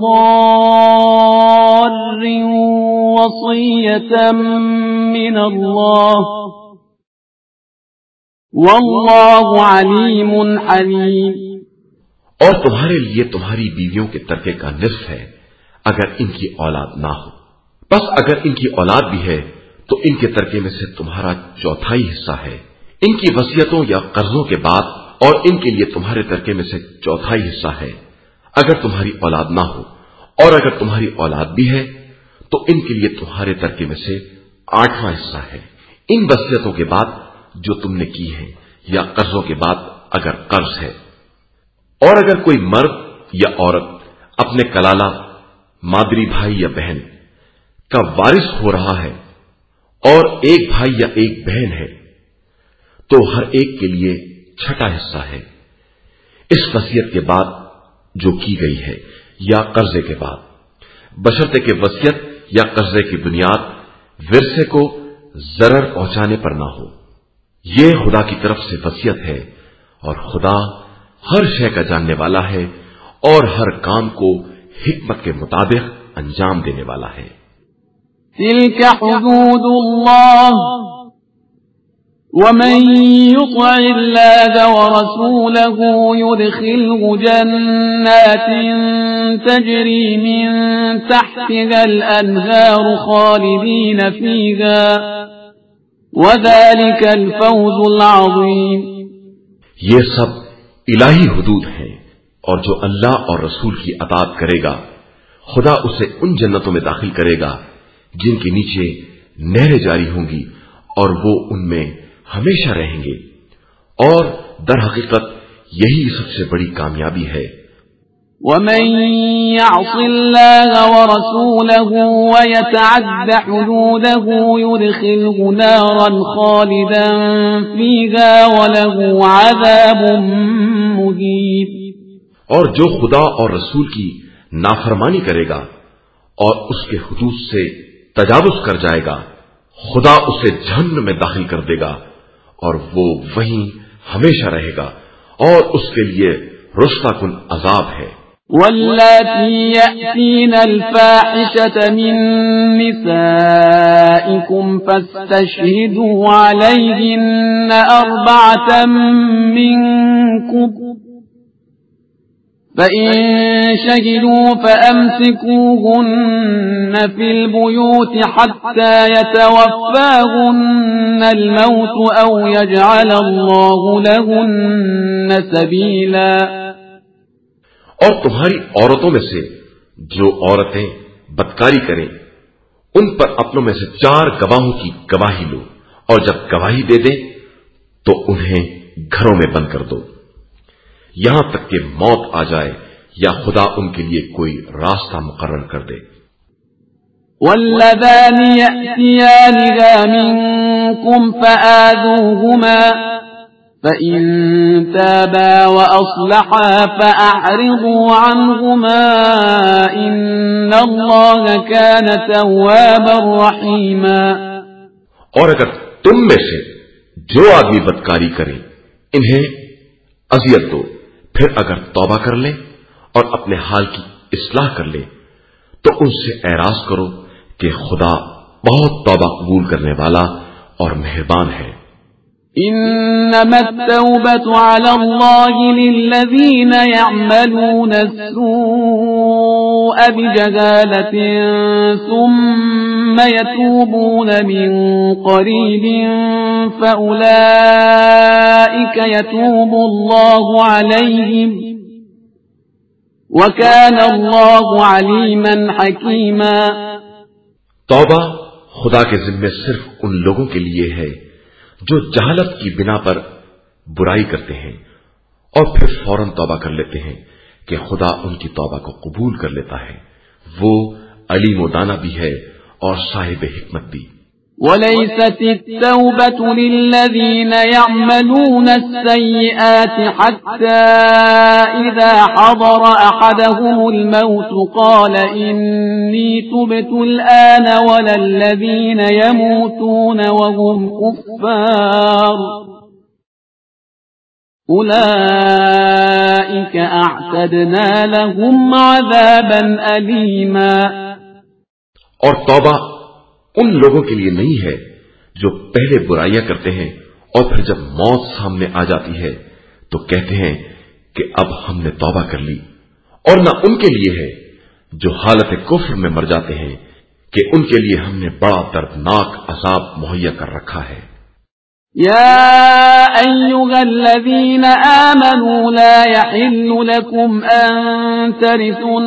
مضار وصية من الله والله عليم حليم. اور تمہارے لیے تمہاری بیویوں کے ترکے کا نصف ہے اگر ان کی اولاد نہ ہو. بس اگر ان کی اولاد بھی ہے تو ان کے ترکے میں سے تمہارا چوتھائی حصہ ہے ان کی وصیتوں یا قرضوں کے بعد، اور ان کے لیے تمہارے ترکے میں سے چوتھائی حصہ ہے اگر تمہاری اولاد نہ ہو، اور اگر تمہاری اولاد بھی ہے تو ان کے لیے تمہارے ترکے میں سے آٹھواں حصہ ہے ان وصیتوں کے بعد جو تم نے کی ہیں، یا قرضوں کے بعد اگر قرض ہے. اور اگر کوئی مرد یا عورت اپنے کلالہ، مادری بھائی یا بہن کا وارث ہو رہا ہے اور ایک بھائی یا ایک بہن ہے تو ہر ایک کے لیے چھٹا حصہ ہے اس وصیت کے بعد جو کی گئی ہے یا قرضے کے بعد، بشرطے کہ وصیت یا قرضے کی بنیاد ورثے کو ضرر پہنچانے پر نہ ہو. یہ خدا کی طرف سے وصیت ہے اور خدا ہر شے کا جاننے والا ہے اور ہر کام کو حکمت کے مطابق انجام دینے والا ہے. تلك حدود الله ومن يطع الله ورسوله يدخله جنات تجري من تحتها الأنهار خالدين فيها وذلك الفوز العظيم. یہ سب الہی حدود ہیں، اور جو اللہ اور رسول کی اطاعت کرے گا خدا اسے ان جنتوں میں داخل کرے گا جن کے نیچے نہریں جاری ہوں گی اور وہ ان میں ہمیشہ رہیں گے، اور در حقیقت یہی سب سے بڑی کامیابی ہے. ومن يعص الله ورسوله ويتعد حدوده يدخله نارا خالدا فيها وله عذاب مهين. اور جو خدا اور رسول کی نافرمانی کرے گا اور اس کے حدود سے تجاوز کر جائے گا، خدا اسے جہنم میں داخل کر دے گا اور وہ وہیں ہمیشہ رہے گا، اور اس کے لیے رسوا کن عذاب ہے. واللاتي يأتين الفاحشة من نسائكم فاستشهدوا عليهن أربعة منكم فإن شهدوا فأمسكوهن في البيوت حتى يتوفاهن الموت أو يجعل الله لهن سبيلا. اور تمہاری عورتوں میں سے جو عورتیں بدکاری کریں ان پر اپنوں میں سے چار گواہوں کی گواہی لو، اور جب گواہی دے دیں تو انہیں گھروں میں بند کر دو یہاں تک کہ موت آ جائے یا خدا ان کے لیے کوئی راستہ مقرر کر دے. واللذان يأتيانها منكم فآذوهما فإن تابا وأصلحا فأعرضوا عنهما إن الله كان توابا رحيما. اور اگر تم میں سے جو آدمی بدکاری کرے انہیں اذیت دو، پھر اگر توبہ کر لے اور اپنے حال کی اصلاح کر لے تو ان سے اعراض کرو کہ خدا بہت توبہ قبول کرنے والا اور مہربان ہے. انما التوبة على الله للذين يعملون السوء بجهالة ثم يتوبون من قريب فأولئك يتوب الله عليهم وكان الله عليما حكيما. توبہ خدا کے ذمے صرف ان لوگوں کے لیے ہے جو جہالت کی بنا پر برائی کرتے ہیں اور پھر فوراً توبہ کر لیتے ہیں کہ خدا ان کی توبہ کو قبول کر لیتا ہے. وہ علیم و دانا بھی ہے اور صاحب حکمت بھی. وَلَيْسَتِ التَّوْبَةُ لِلَّذِينَ يَعْمَلُونَ السَّيِّئَاتِ حَتَّى إِذَا حَضَرَ أَحَدَهُمُ الْمَوْتُ قَالَ إِنِّي تُبْتُ الْآنَ وَلَا الَّذِينَ يَمُوتُونَ وَهُمْ كُفَّارٌ أُولَئِكَ أَعْتَدْنَا لَهُمْ عَذَابًا أَلِيمًا. اور توبہ ان لوگوں کے لیے نہیں ہے جو پہلے برائیاں کرتے ہیں اور پھر جب موت سامنے آ جاتی ہے تو کہتے ہیں کہ اب ہم نے توبہ کر لی، اور نہ ان کے لیے ہے جو حالت کفر میں مر جاتے ہیں کہ ان کے لیے ہم نے بڑا دردناک عذاب مہیا کر رکھا ہے. يا أيها الذين آمنوا لا يحل لكم أن ترثوا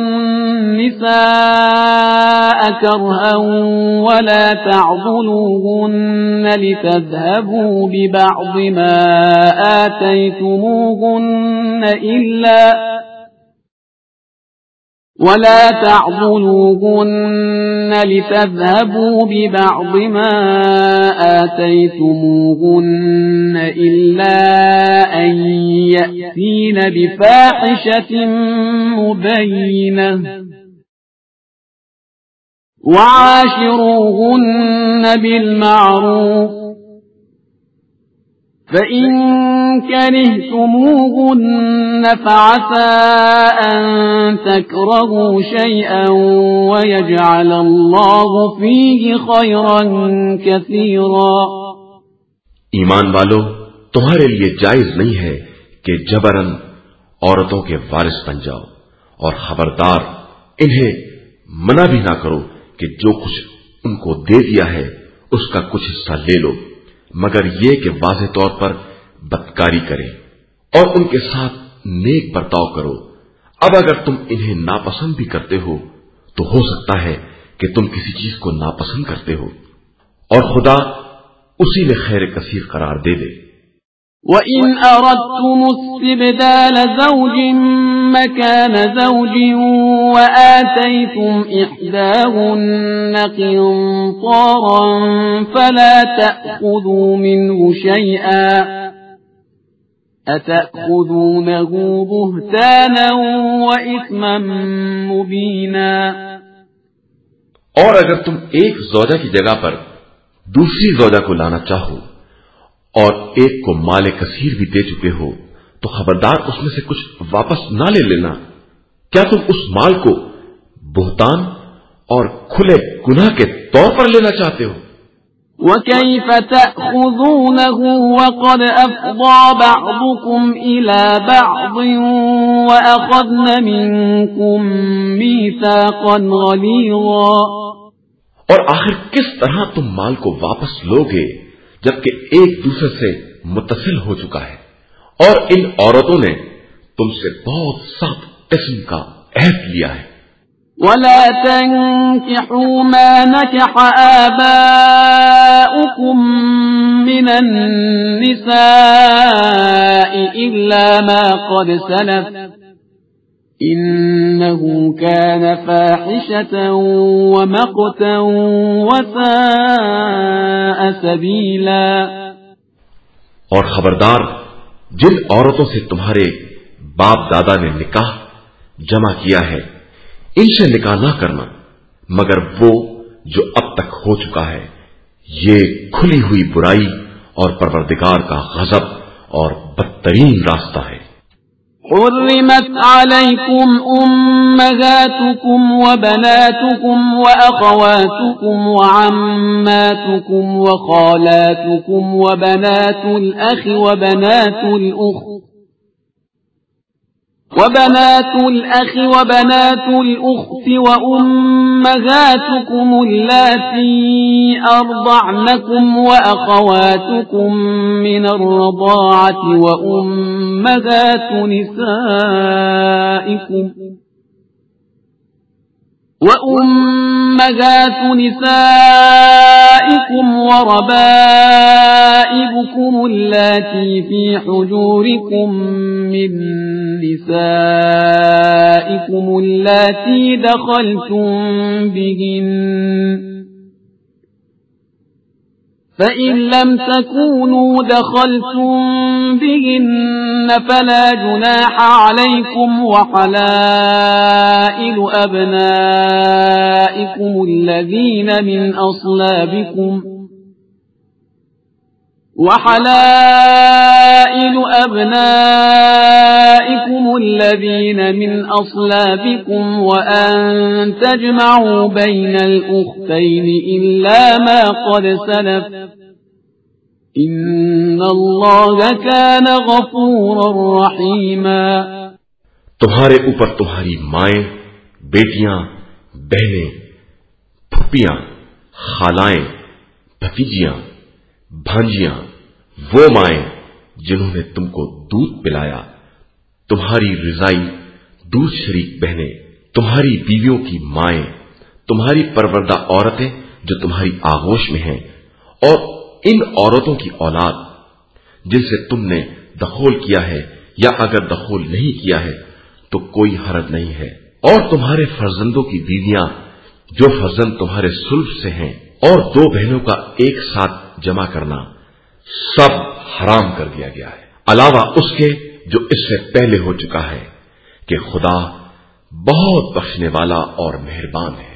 النساء كرها ولا تعضلوهن لتذهبوا ببعض ما آتيتموهن إلا ولا تعضلوهن لتذهبوا ببعض ما آتيتموهن إلا أن يأتين بفاحشة مبينة وعاشروهن بالمعروف فإن كرهتموهن فعسى أن تكرهوا شيئا ويجعل الله فيه خيرا كثيرا. ایمان والو، تمہارے لیے جائز نہیں ہے کہ جبرن عورتوں کے وارث بن جاؤ، اور خبردار انہیں منع بھی نہ کرو کہ جو کچھ ان کو دے دیا ہے اس کا کچھ حصہ لے لو، مگر یہ کہ واضح طور پر بدکاری کرے اور ان کے ساتھ نیک برتاؤ کرو. اب اگر تم انہیں ناپسند بھی کرتے ہو تو ہو سکتا ہے کہ تم کسی چیز کو ناپسند کرتے ہو اور خدا اسی میں خیر کثیر قرار دے دے. وَإِنْ أَرَدْتُمُ اسْتِبْدَالَ زَوْجٍ مَكَانَ زَوْجٍ وَآتَيْتُمْ إِحْدَاهُنَّ قِنطَارًا فَلَا تَأْخُذُوا مِنْهُ شَيْئًا أَتَأْخُذُونَهُ بُهْتَانًا وَإِثْمًا مُبِينًا. اور اگر تم ایک زوجہ کی جگہ پر دوسری زوجہ کو لانا چاہو اور ایک کو مال کثیر بھی دے چکے ہو تو خبردار اس میں سے کچھ واپس نہ لے لینا. کیا تم اس مال کو بہتان اور کھلے گناہ کے طور پر لینا چاہتے ہو؟ وَكَيْفَ تَأْخُذُونَهُ وَقَدْ أَفْضَىٰ بَعْضُكُمْ إِلَىٰ بَعْضٍ وَأَخَذْنَ مِنكُم مِّيثَاقًا غَلِيظًا. اور آخر کس طرح تم مال کو واپس لوگے جبکہ ایک دوسرے سے متصل ہو چکا ہے، اور ان عورتوں نے تم سے بہت سخت قسم کا عہد لیا ہے. وَلَا تَنكِحُوا مَا نَكَحَ آبَاؤُكُم مِّنَ النِّسَاءِ إِلَّا مَا قَدْ سَلَفَ إِنَّهُ كَانَ فَاحِشَةً وَمَقْتًا وَسَاءَ سَبِيلًا. اور خبردار जिन औरतों से तुम्हारे बाप दादा ने निकाह जमा किया है, इनसे निकाह ना करना मगर वो जो अब तक हो चुका है। ये खुली हुई बुराई और परवरदिगार का गजब और बदतरीन रास्ता है। حرمت عليكم أمهاتكم وبناتكم وأخواتكم وعماتكم وخالاتكم وبنات الأخ وبنات الأخت وبنات الأخ وبنات الأخت وأمهاتكم اللاتي أرضعنكم وأخواتكم من الرضاعة وأمهات نسائكم وأمهات نسائكم وربائبكم اللاتي في حجوركم من نسائكم اللاتي دخلتم بهن فإن لم تكونوا دخلتم بهن فلا جناح عليكم وحلائل أبنائكم الذين من أصلابكم وحلائل أبنائكم الذين من أصلابكم وأن تجمعوا بين الأختين إلا ما قد سلف إن الله كان غفورا رحيما۔ तुम्हारे ऊपर तुम्हारी माएं, बेटियां, बहनें, फुप्पियां, खालाएं, भतीजियां, भांजियां, वो माएं जिन्होंने तुमको दूध पिलाया, तुम्हारी रिजाई दूध शरीक बहनें, तुम्हारी बीवियों की माएं, तुम्हारी परवरदा औरतें जो तुम्हारी आगोश में हैं, और इन औरतों की औलाद जिनसे तुमने दखोल किया है या अगर दखोल नहीं किया है तो कोई हरज नहीं है, और तुम्हारे फर्जंदों की बीवियां जो फर्जंद तुम्हारे सुल्फ से हैं, और दो बहनों का एक साथ जमा करना सब हराम कर दिया गया है, अलावा उसके जो इससे पहले हो चुका है कि खुदा बहुत बख्शने वाला और मेहरबान है।